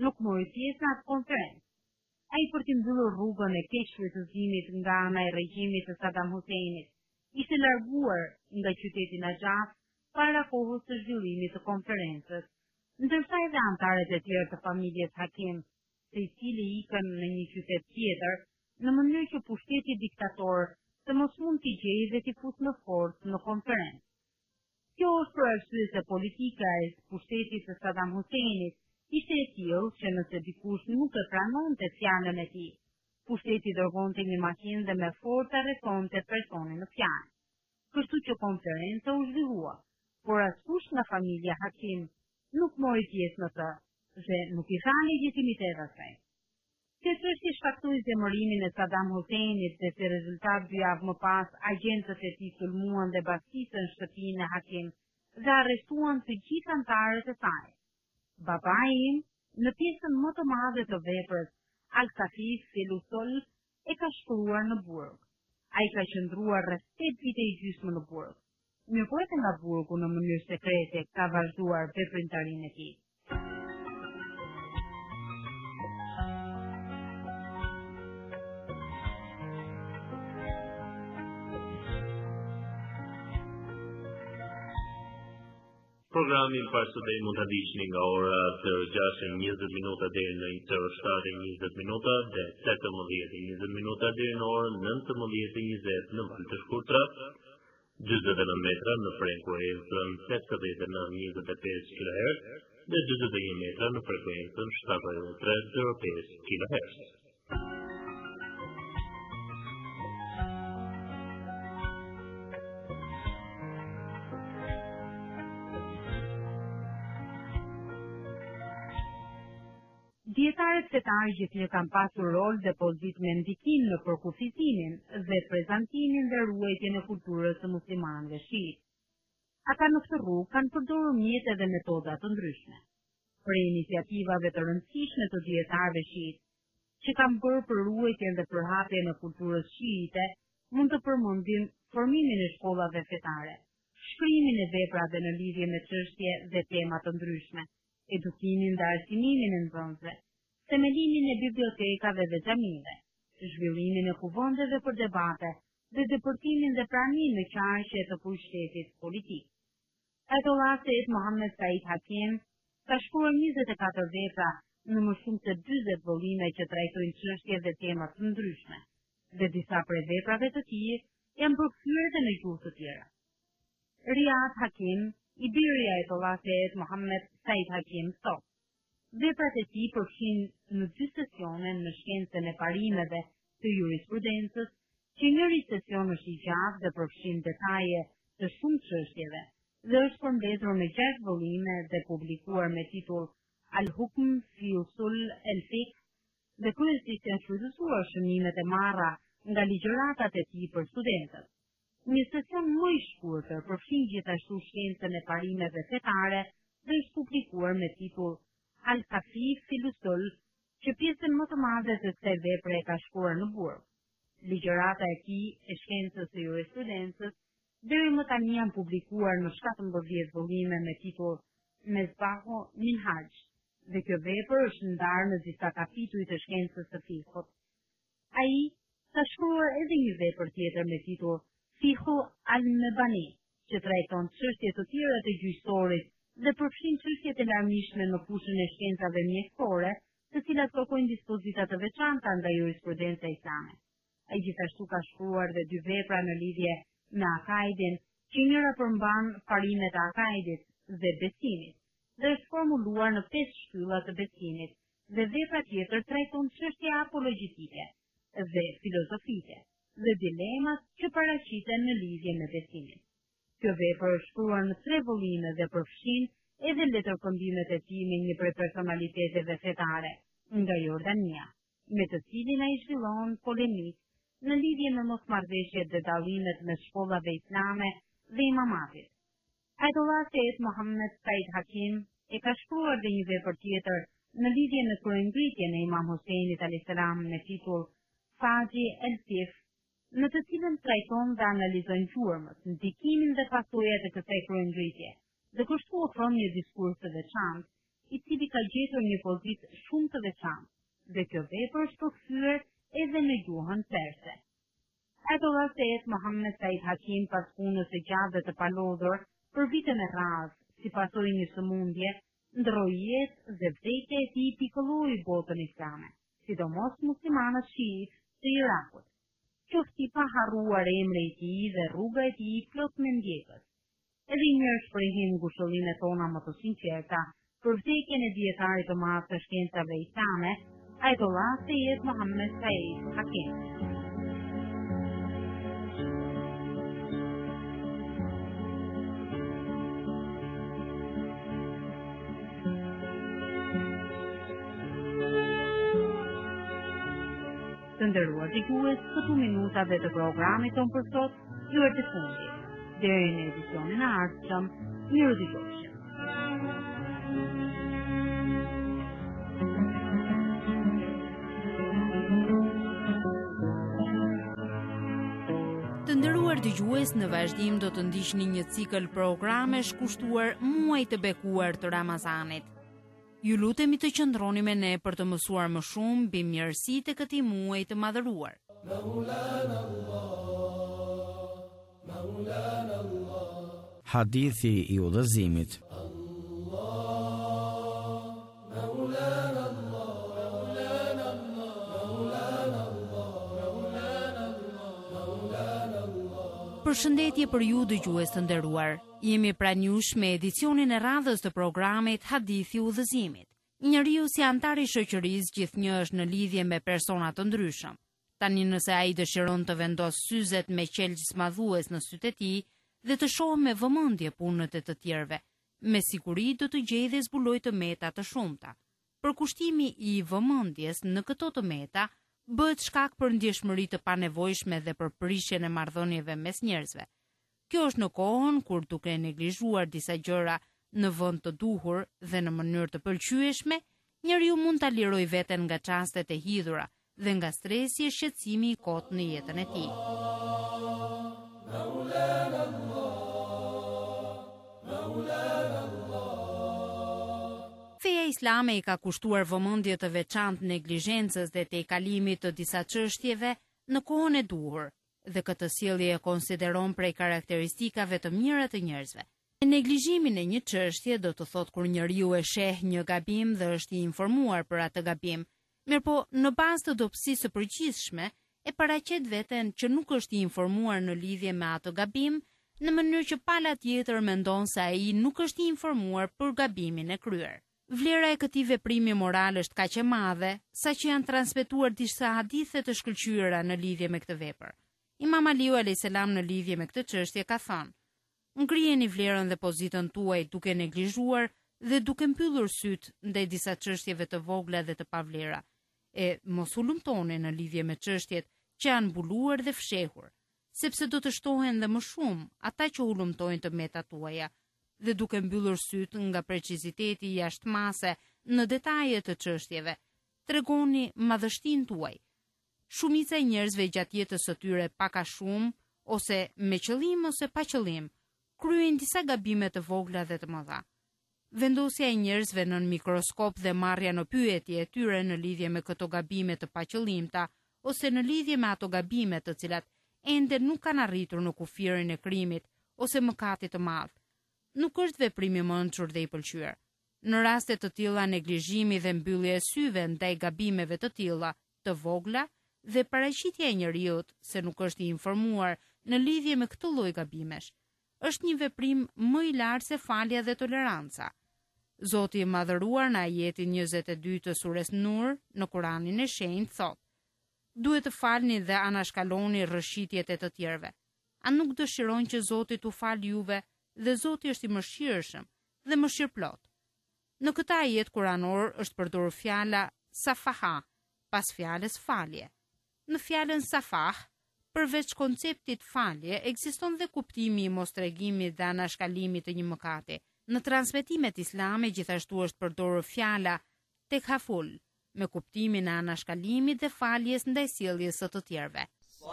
nuk mori pjesë në atë konferencë. Ai për të mbyllur rrugën e keq shfrytëzimit nga ana e regjimit të Saddam Huseinit, ishte larguar nga qyteti Najaf para kohës së zhvillimit të konferencës, ndërsa edhe anëtarët e tjerë të familjes Hakim, secili ikën në një qytet tjetër, në mënyrë që pushteti diktator të mos mund t'i gjejë dhe t'i fusë në forcë në konferencë. Kjo është për arsye se politika e pushtetit të Saddam Huseinit ishte e tillë që nëse dikush nuk e pranonte fjalën e tij, pushteti dërgonte një makinë dhe me forcë arrestonte personin në fjalë. Kështu që konferenca u zhvillua, por askush nga familja Hakim nuk mori pjesë në të dhe nuk i tha legjitimitet asaj. Kjo çështje shkaktoi zemërimin e Saddam Huseinit dhe si rezultat dy javë më pas agjentët e tij sulmuan dhe bastisën shtëpinë e Hakim dhe arrestuan të gjithë anëtarët e saj. Babai im, në pjesën më të madhe të veprës, Al-Kafif Filusol, e ka shkruar në burg. Ai ka qëndruar rreth tetë vite e gjysmë në burg. Mirëpojtë nga burgu në mënyrë sekrete ka vazhduar veprimtarinë e tij. Programin pas së deri mund ta ndiqni nga ora të gjashtë e njëzet minuta deri në orën shtatë e njëzet minuta dhe tetëmbëdhjetë e njëzet minuta deri në orën nëntëmbëdhjetë e njëzet në valë të shkurtra, dyzet e nëntë metra në frekuencën pesëdhjetë e nëntë njëzet e pesë kilohertz dhe dyzet e një metra në frekuencën shtatëdhjetë e tre zero pesë kilohertz. Dietarët fetar gjithnjë kanë pasur rol dhe pozitë me ndikim në përkufizimin dhe prezantimin dhe ruajtjen e kulturës së muslimanëve shiit. Ata në këtë rrugë kanë përdorur mjete dhe metoda të ndryshme. Për iniciativave të rëndësishme të dietarëve shiit, që kanë bërë për ruajtjen dhe përhapjen e kulturës shiite, mund të përmendim formimin e shkollave fetare, shkrimin e veprave në lidhje me çështje dhe tema të ndryshme, edukimin dhe arsimimin e nxënësve, themelimin e bibliotekave dhe xhamive, zhvillimin e kuvendeve për debate dhe depërtimin dhe pranimin në qarqe të pushtetit politik. Ayatollah Said Mohammed Said Hakim ka shkruar njëzet e katër vepra në më shumë se dyzet vëllime që trajtojnë çështje dhe tema të ndryshme, dhe disa prej veprave të tij janë përkthyer edhe në gjuhë të tjera. Riyad Hakim, i biri i Ayatollah Said Mohammed Said Hakim, thotë: veprat e tij përfshin në dy sesione në shkencën e parimeve të jurisprudencës, që njëri sesion është i gjatë dhe përfshin detaje të shumë çështjeve, dhe është përmbledhur në gjashtë vëllime dhe publikuar me titull Al-Hukm fi Usul al-Fiqh, dhe kryesisht janë shfrytëzuar shënimet e marra nga ligjëratat e tij për studentët. Një sesion më i shkurtër përfshin gjithashtu shkencën e parimeve fetare dhe është publikuar me titull Al-Kafif Filusol, që pjesën më të madhe të kësaj vepre e ka shkruar në burg. Ligjërata e tij e shkencës së jurisprudencës deri më tani janë publikuar në shtatëmbëdhjetë vëllime me titull Mesbahu Minhaj, dhe kjo vepër është ndarë në disa kapituj të shkencës së fikut. Ai ka shkruar edhe një vepër tjetër me titull Fiqhu al-Mabani, që trajton çështje të tjera të gjyqësorit dhe përfshin çështjet e larmishme në fushën e shkencave mjekësore, të cilat kërkojnë dispozita të veçanta nga jurisprudenca islame. Ai gjithashtu ka shkruar dhe dy vepra në lidhje me akaidin, që njëra përmban parimet e akaidit dhe besimit, dhe është formuluar në pesë shtylla të besimit, dhe vepra tjetër trajton çështje apologjitike dhe filozofike dhe dilemat që paraqiten në lidhje me besimin. Kjo vepër është shkruar në tre vëllime dhe përfshin edhe letërkëmbimet e tij me një prej personaliteteve fetare nga Jordania, me të cilin ai zhvillon polemik në lidhje me mosmarrëveshjet dhe dallimet mes shkollave islame dhe imamatit. Ayatollah Said Mohammed Said Hakim e ka shkruar dhe një vepër tjetër në lidhje me kryengritjen e Imam Huseinit alayhis salam me titull Faji el-Tif, në të cilën trajton dhe analizon gjurmët, ndikimin dhe pasojat e kësaj kryengritje, dhe kështu ofron një diskurs të veçantë, i cili ka gjetur një pozitë shumë të veçantë, dhe kjo vepër është përkthyer edhe në gjuhën perse. Ajatollah Seyed Mohammed Said Hakim, pas punës së gjatë dhe të palodhur për vite me radhë, si pasojë një sëmundje, ndroi jetë dhe vdekja e tij pikëlloi botën islame, sidomos muslimanët shiit të Irakut. Qofti pa harruar emri i tij dhe rruga e tij plot me ndjekës. Edhe një shprehim ngushëllimet tona më të sinqerta për vdekjen e dietarit të madh të shkencave islame, Ajatollah Seyed Mohammed Said Hakim. Të nderuar dëgjues, këtu minutave të programit tonë për sot ju e të fundit. Deri në edicionin e ardhshëm, miru dëgjofshim. Të nderuar dëgjues, në vazhdim do të ndiqni një cikël programesh kushtuar muajit të bekuar të Ramazanit. Ju lutemi të qëndroni me ne për të mësuar më shumë mbi mirësitë e këtij muaji të madhëruar. Hadithi i udhëzimit. Përshëndetje për ju dëgjues të nderuar. Jemi pranjush me edicionin e radhës të programit Hadithi i udhëzimit. Njeriu si antar i shoqërisë gjithnjë është në lidhje me persona të ndryshëm. Tani nëse ai dëshiron të vendosë syzet me qelçis madhues në sytë e tij dhe të shohë me vëmendje punët e të tjerëve, me siguri do të gjejë dhe zbuloj të meta të shumta. Përkushtimi i vëmendjes në këto të meta bëhet shkak për ndjeshmëri të panevojshme dhe për prishjen e marrëdhënieve mes njerëzve. Kjo është në kohën kur duke neglizhuar disa gjëra në vend të duhur dhe në mënyrë të pëlqyeshme, njeriu mund ta lirojë veten nga çastet e hidhura dhe nga stresi e shqetësimi i kotë në jetën e tij. Feja islame i ka kushtuar vëmendje të veçantë neglizhencës dhe tejkalimit të disa çështjeve në kohën e duhur, dhe këtë sjellje e konsideron prej karakteristikave të mira të njerëzve. Neglizhimin e një çështje do të thotë kur njeriu e sheh një gabim dhe është i informuar për atë gabim, mirëpo në bazë të dobësisë së përgjithshme e paraqet veten që nuk është i informuar në lidhje me atë gabim, në mënyrë që pala tjetër mendon se ai nuk është i informuar për gabimin e kryer. Vlera e këtij veprimi moral është kaq e madhe, saqë janë transmetuar disa hadithe të shkëlqyera në lidhje me këtë vepër. Imam Aliu alayhis salam në lidhje me këtë çështje ka thënë: "Ngrijeni vlerën dhe pozitën tuaj duke neglizhuar dhe duke mbyllur syt ndaj disa çështjeve të vogla dhe të pavlera, e mos u lumtoni në lidhje me çështjet që janë mbuluar dhe fshehur, sepse do të shtohen dhe më shumë ata që u lumtojnë të metat tuaja, dhe duke mbyllur syt nga preciziteti i jashtëmase në detajet të çështjeve, tregoni madhështinë tuaj. Shumica e njerëzve gjatë jetës së tyre pak a shumë, ose me qëllim ose pa qëllim, kryejnë disa gabime të vogla dhe të mëdha. Vendosja e njerëzve nën mikroskop dhe marrja në pyetje e tyre në lidhje me këto gabime të paqëllimta, ose në lidhje me ato gabime të cilat ende nuk kanë arritur në kufirin e krimit ose mëkatit të madh, nuk është veprim i mençur dhe i pëlqyer. Në raste të tilla, neglizhimi dhe mbyllja e syve ndaj gabimeve të tilla të vogla dhe paraqitja e njeriu se nuk është i informuar në lidhje me këtë lloj gabimesh është një veprim më i lartë se falja dhe toleranca. Zoti i madhëruar në ajetin njëzet e dy të sures Nur në Kuranin e shenjtë thotë: "Duhet të falni dhe anashkaloni rrëshitjet e të tjerëve. A nuk dëshiron që Zoti t'u falë juve dhe Zoti është i mëshirshëm dhe mëshirëplot." Në këtë ajet kuranor është përdorur fjala safaha pas fjalës falje. Në fjalën safah, përveç konceptit falje, ekziston dhe kuptimi i mostregimit dhe anashkalimit të një mëkati. Në transmetimet islame gjithashtu është përdorur fjala tekhaful, me kuptimin e anashkalimit dhe faljes ndaj sjelljes së të tjerëve.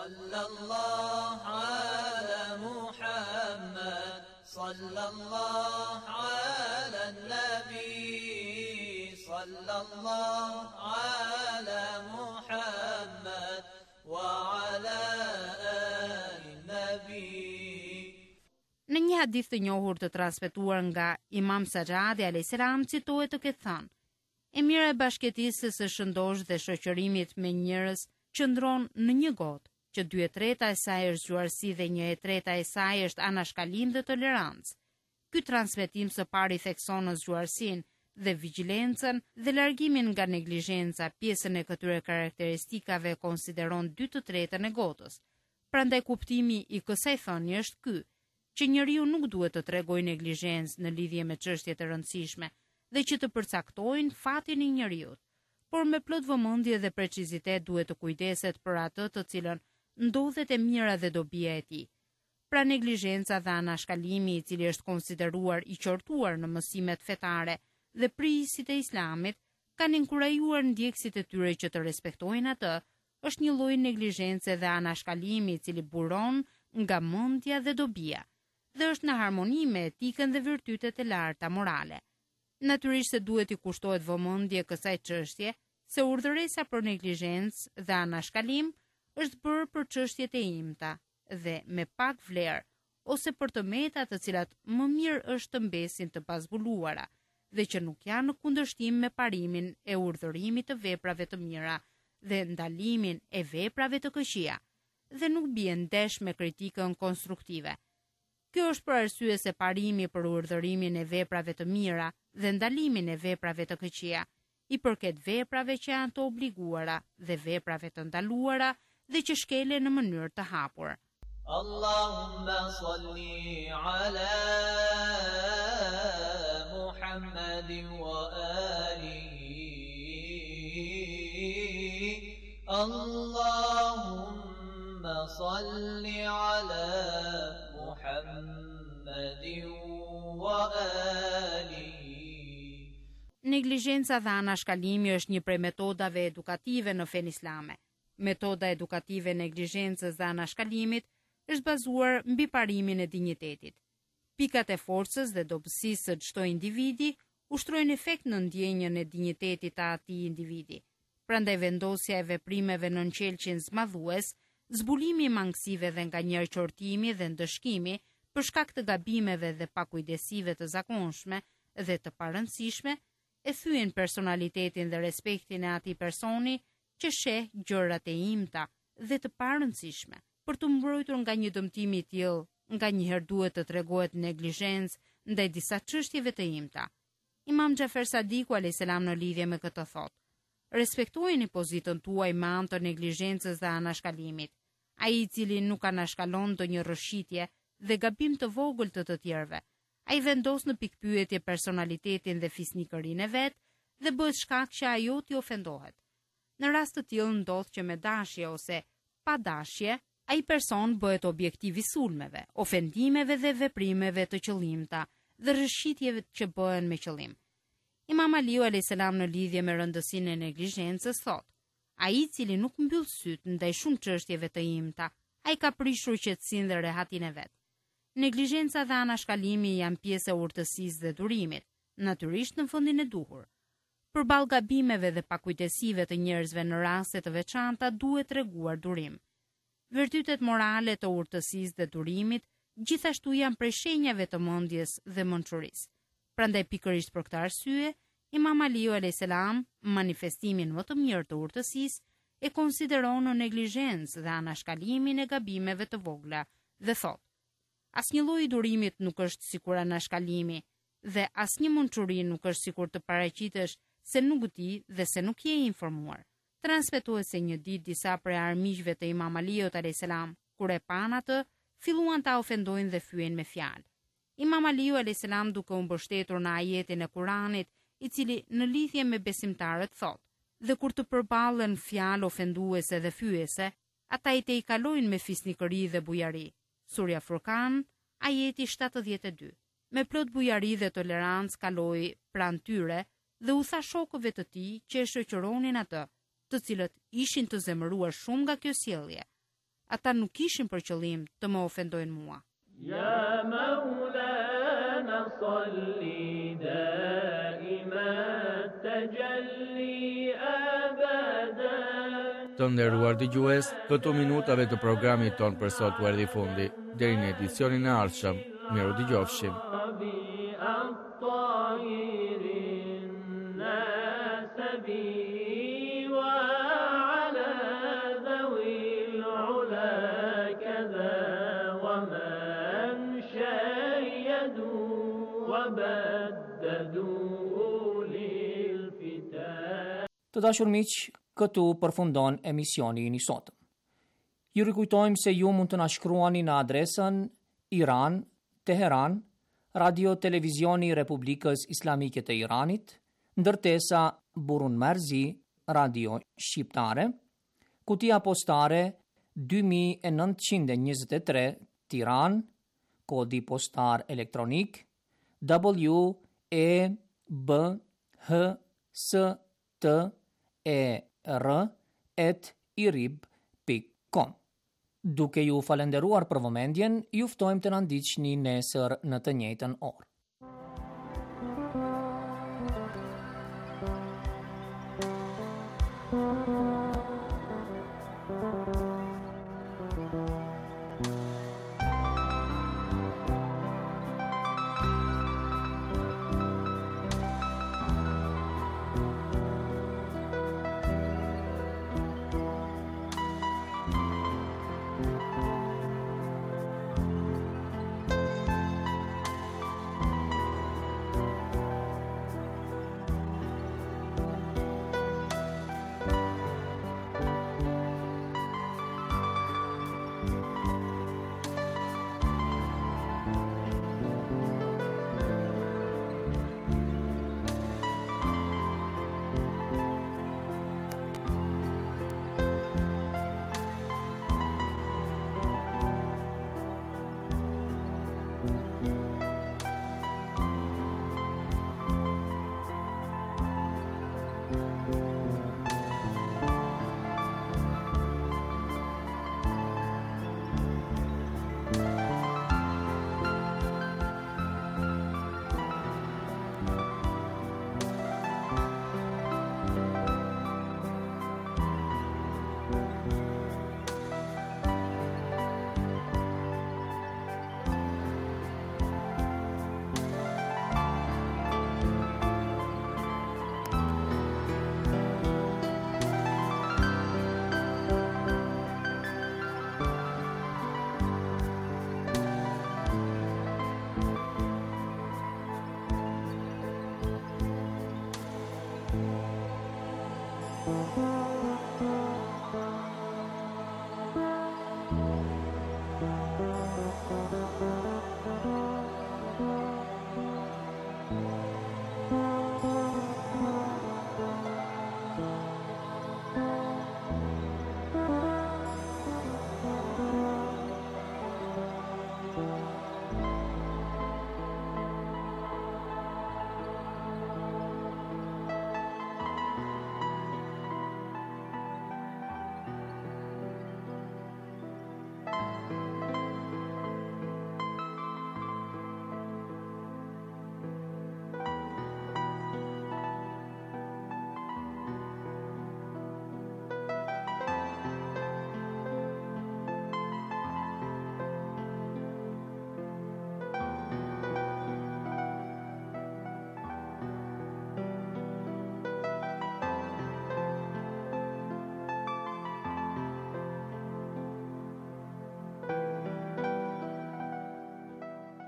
Sallallahu ala Muhammad, sallallahu ala nabi. الله على محمد وعلى آل النبي. Në një hadith të njohur të transmetuar nga Imam Sajjadi alayhis salam citohet të ketë thënë: "E mira e bashkëtisë së shëndosh dhe shoqërimit me njerëz qëndron në një gotë, që dy e treta e saj është zgjuarsi dhe një e treta e saj është anashkalim dhe tolerancë. Ky transmetim së pari thekson në zgjuarsinë dhe vigjilencën dhe largimin nga neglizhenca, pjesën e këtyre karakteristikave konsideron dy të tretën e gotës. Prandaj kuptimi i kësaj thënie është ky, që njeriu nuk duhet të tregojë neglizhencë në lidhje me çështje të rëndësishme dhe që të përcaktojnë fatin e njeriut, por me plot vëmendje dhe precizitet duhet të kujdeset për atë të cilën ndodhet e mira dhe dobia e tij. Pra neglizhenca dhe anashkalimi, i cili është konsideruar i qortuar në mësimet fetare dhe prisitë e Islamit, kanë inkurajuar ndjekësit e tyre që të respektojnë atë, është një lloj neglizhence dhe anashkalimi i cili buron nga mendja dhe dobia dhe është në harmoni me etikën dhe virtytet e larta morale. Natyrisht se duhet i kushtohet vëmendje kësaj çështje, se urdhëresa për neglizhencë dhe anashkalim është bërë për çështjet e imta dhe me pak vlerë, ose për të meta të cilat më mirë është të mbesin të pazbuluara dhe që nuk janë në kundërshtim me parimin e urdhërimit të veprave të mira dhe ndalimin e veprave të këqija, dhe nuk bien ndesh me kritikën konstruktive. Kjo është për arsye se parimi për urdhërimin e veprave të mira dhe ndalimin e veprave të këqija i përket veprave që janë të obliguara dhe veprave të ndaluara dhe që shkelen në mënyrë të hapur. Allahumma salli ala Muhammadin wa alihi. Allahumma salli ala Muhammadin wa alihi. Neglizhenca dhe anashkalimi është një prej metodave edukative në fen islame. Metoda edukative e neglizhencës dhe anashkalimit është bazuar mbi parimin e dinjitetit. Pikat e forcës dhe dobësisë së çdo individi ushtrojnë efekt në ndjenjën e dinjitetit të atij individi. Prandaj vendosja e veprimeve në nënqelqin zmadhues, zbulimi i mangësive dhe nganjëherë qortimi dhe ndëshkimi për shkak të gabimeve dhe pakujdesive të zakonshme dhe të parëndësishme, e thyen personalitetin dhe respektin e atij personi që sheh gjërat e imta dhe të parëndësishme. Për të mbrojtur nga një dëmtim i tillë, nganjëherë duhet të tregohet neglizhencë ndaj disa çështjeve të imta. Imam Xhafer Sadiku alayhis salam në lidhje me këtë thotë: respektojeni pozitën tuaj me anë të neglizhencës dhe anashkalimit. Ai i cili nuk anashkalon ndonjë rrëshitje dhe gabim të vogël të të tjerëve, ai vendos në pikpyetje personalitetin dhe fisnikërinë e vet dhe bëhet shkak që ajo t'i ofendohet. Në rast të tillë ndodh që me dashje ose pa dashje, ai person bëhet objektiv i sulmeve, ofendimeve dhe veprimeve të qëllimta dhe rrëshitjeve që bëhen me qëllim. Imam Aliu alayhis salam në lidhje me rëndësinë e neglizhencës thotë: ai i cili nuk mbyll syt ndaj shumë çështjeve të imta, ai ka prishur qetësinë dhe rehatin e vet. Neglizhenca dhe anashkalimi janë pjesë e urtësisë dhe durimit, natyrisht në fundin e duhur. Përballë gabimeve dhe pakujdesive të njerëzve në raste të veçanta duhet treguar durim. Virtytet morale të urtësisë dhe durimit gjithashtu janë prej shenjave të mendjes dhe mençurisë. Prandaj pikërisht për këtë arsye, Imam Aliu alayhis salam manifestimin më të mirë të urtësisë e konsideron në neglizhencë dhe anashkalimin e gabimeve të vogla dhe thotë: asnjë lloj i durimit nuk është sikur anashkalimi dhe asnjë mençuri nuk është sikur të paraqitesh se nuk di dhe se nuk je informuar. Transmetohet se një ditë disa prej armiqve të Imam Aliut alayhis salam, kur e pan atë, filluan ta ofendojnë dhe fyen me fjalë. Imam Aliu alayhis salam, duke u mbështetur në ajetin e Kuranit, i cili në lidhje me besimtarët thotë: dhe kur të përballen fjalë ofenduese dhe fyese, ata i tejkalojnë me fisnikëri dhe bujari. Surja Furkan, ajeti shtatëdhjetë e dy. Me plot bujari dhe tolerancë kaloi pranë tyre dhe u tha shokëve të tij që e shoqëronin atë, të cilët ishin të zemëruar shumë nga kjo sjellje. Ata nuk kishin për qëllim të më ofendojnë mua. Ya Maulana salli daiman تجلي أبدا. Të nderuar dëgjues, këtu minutave të programit ton për sot u erdhi fundi. Deri në edicionin e ardhshëm, miru dëgjofshim. الطائر الناس بي وعلى ذوي العلا كذا ومن شيدوا وبددوا للفتاة. Të dashur miq, këtu përfundon emisioni i sotëm. Ju rikujtojmë se ju mund të na shkruani në adresën Iran, Teheran, Radio Televizioni Republikës Islamike të Iranit, ndërtesa Burun Merzi, Radio Shqiptare, kutia postare dy mijë e nëntëqind e njëzet e tre, Tiran, kodi postar elektronik W E B H S T E R at irib pikë com. Duke ju falenderuar për vëmendjen, ju ftojmë të na ndiqni nesër në të njëjtën orë.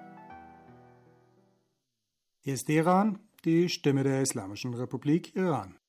Hier ist Iran, die Stimme der Islamischen Republik Iran.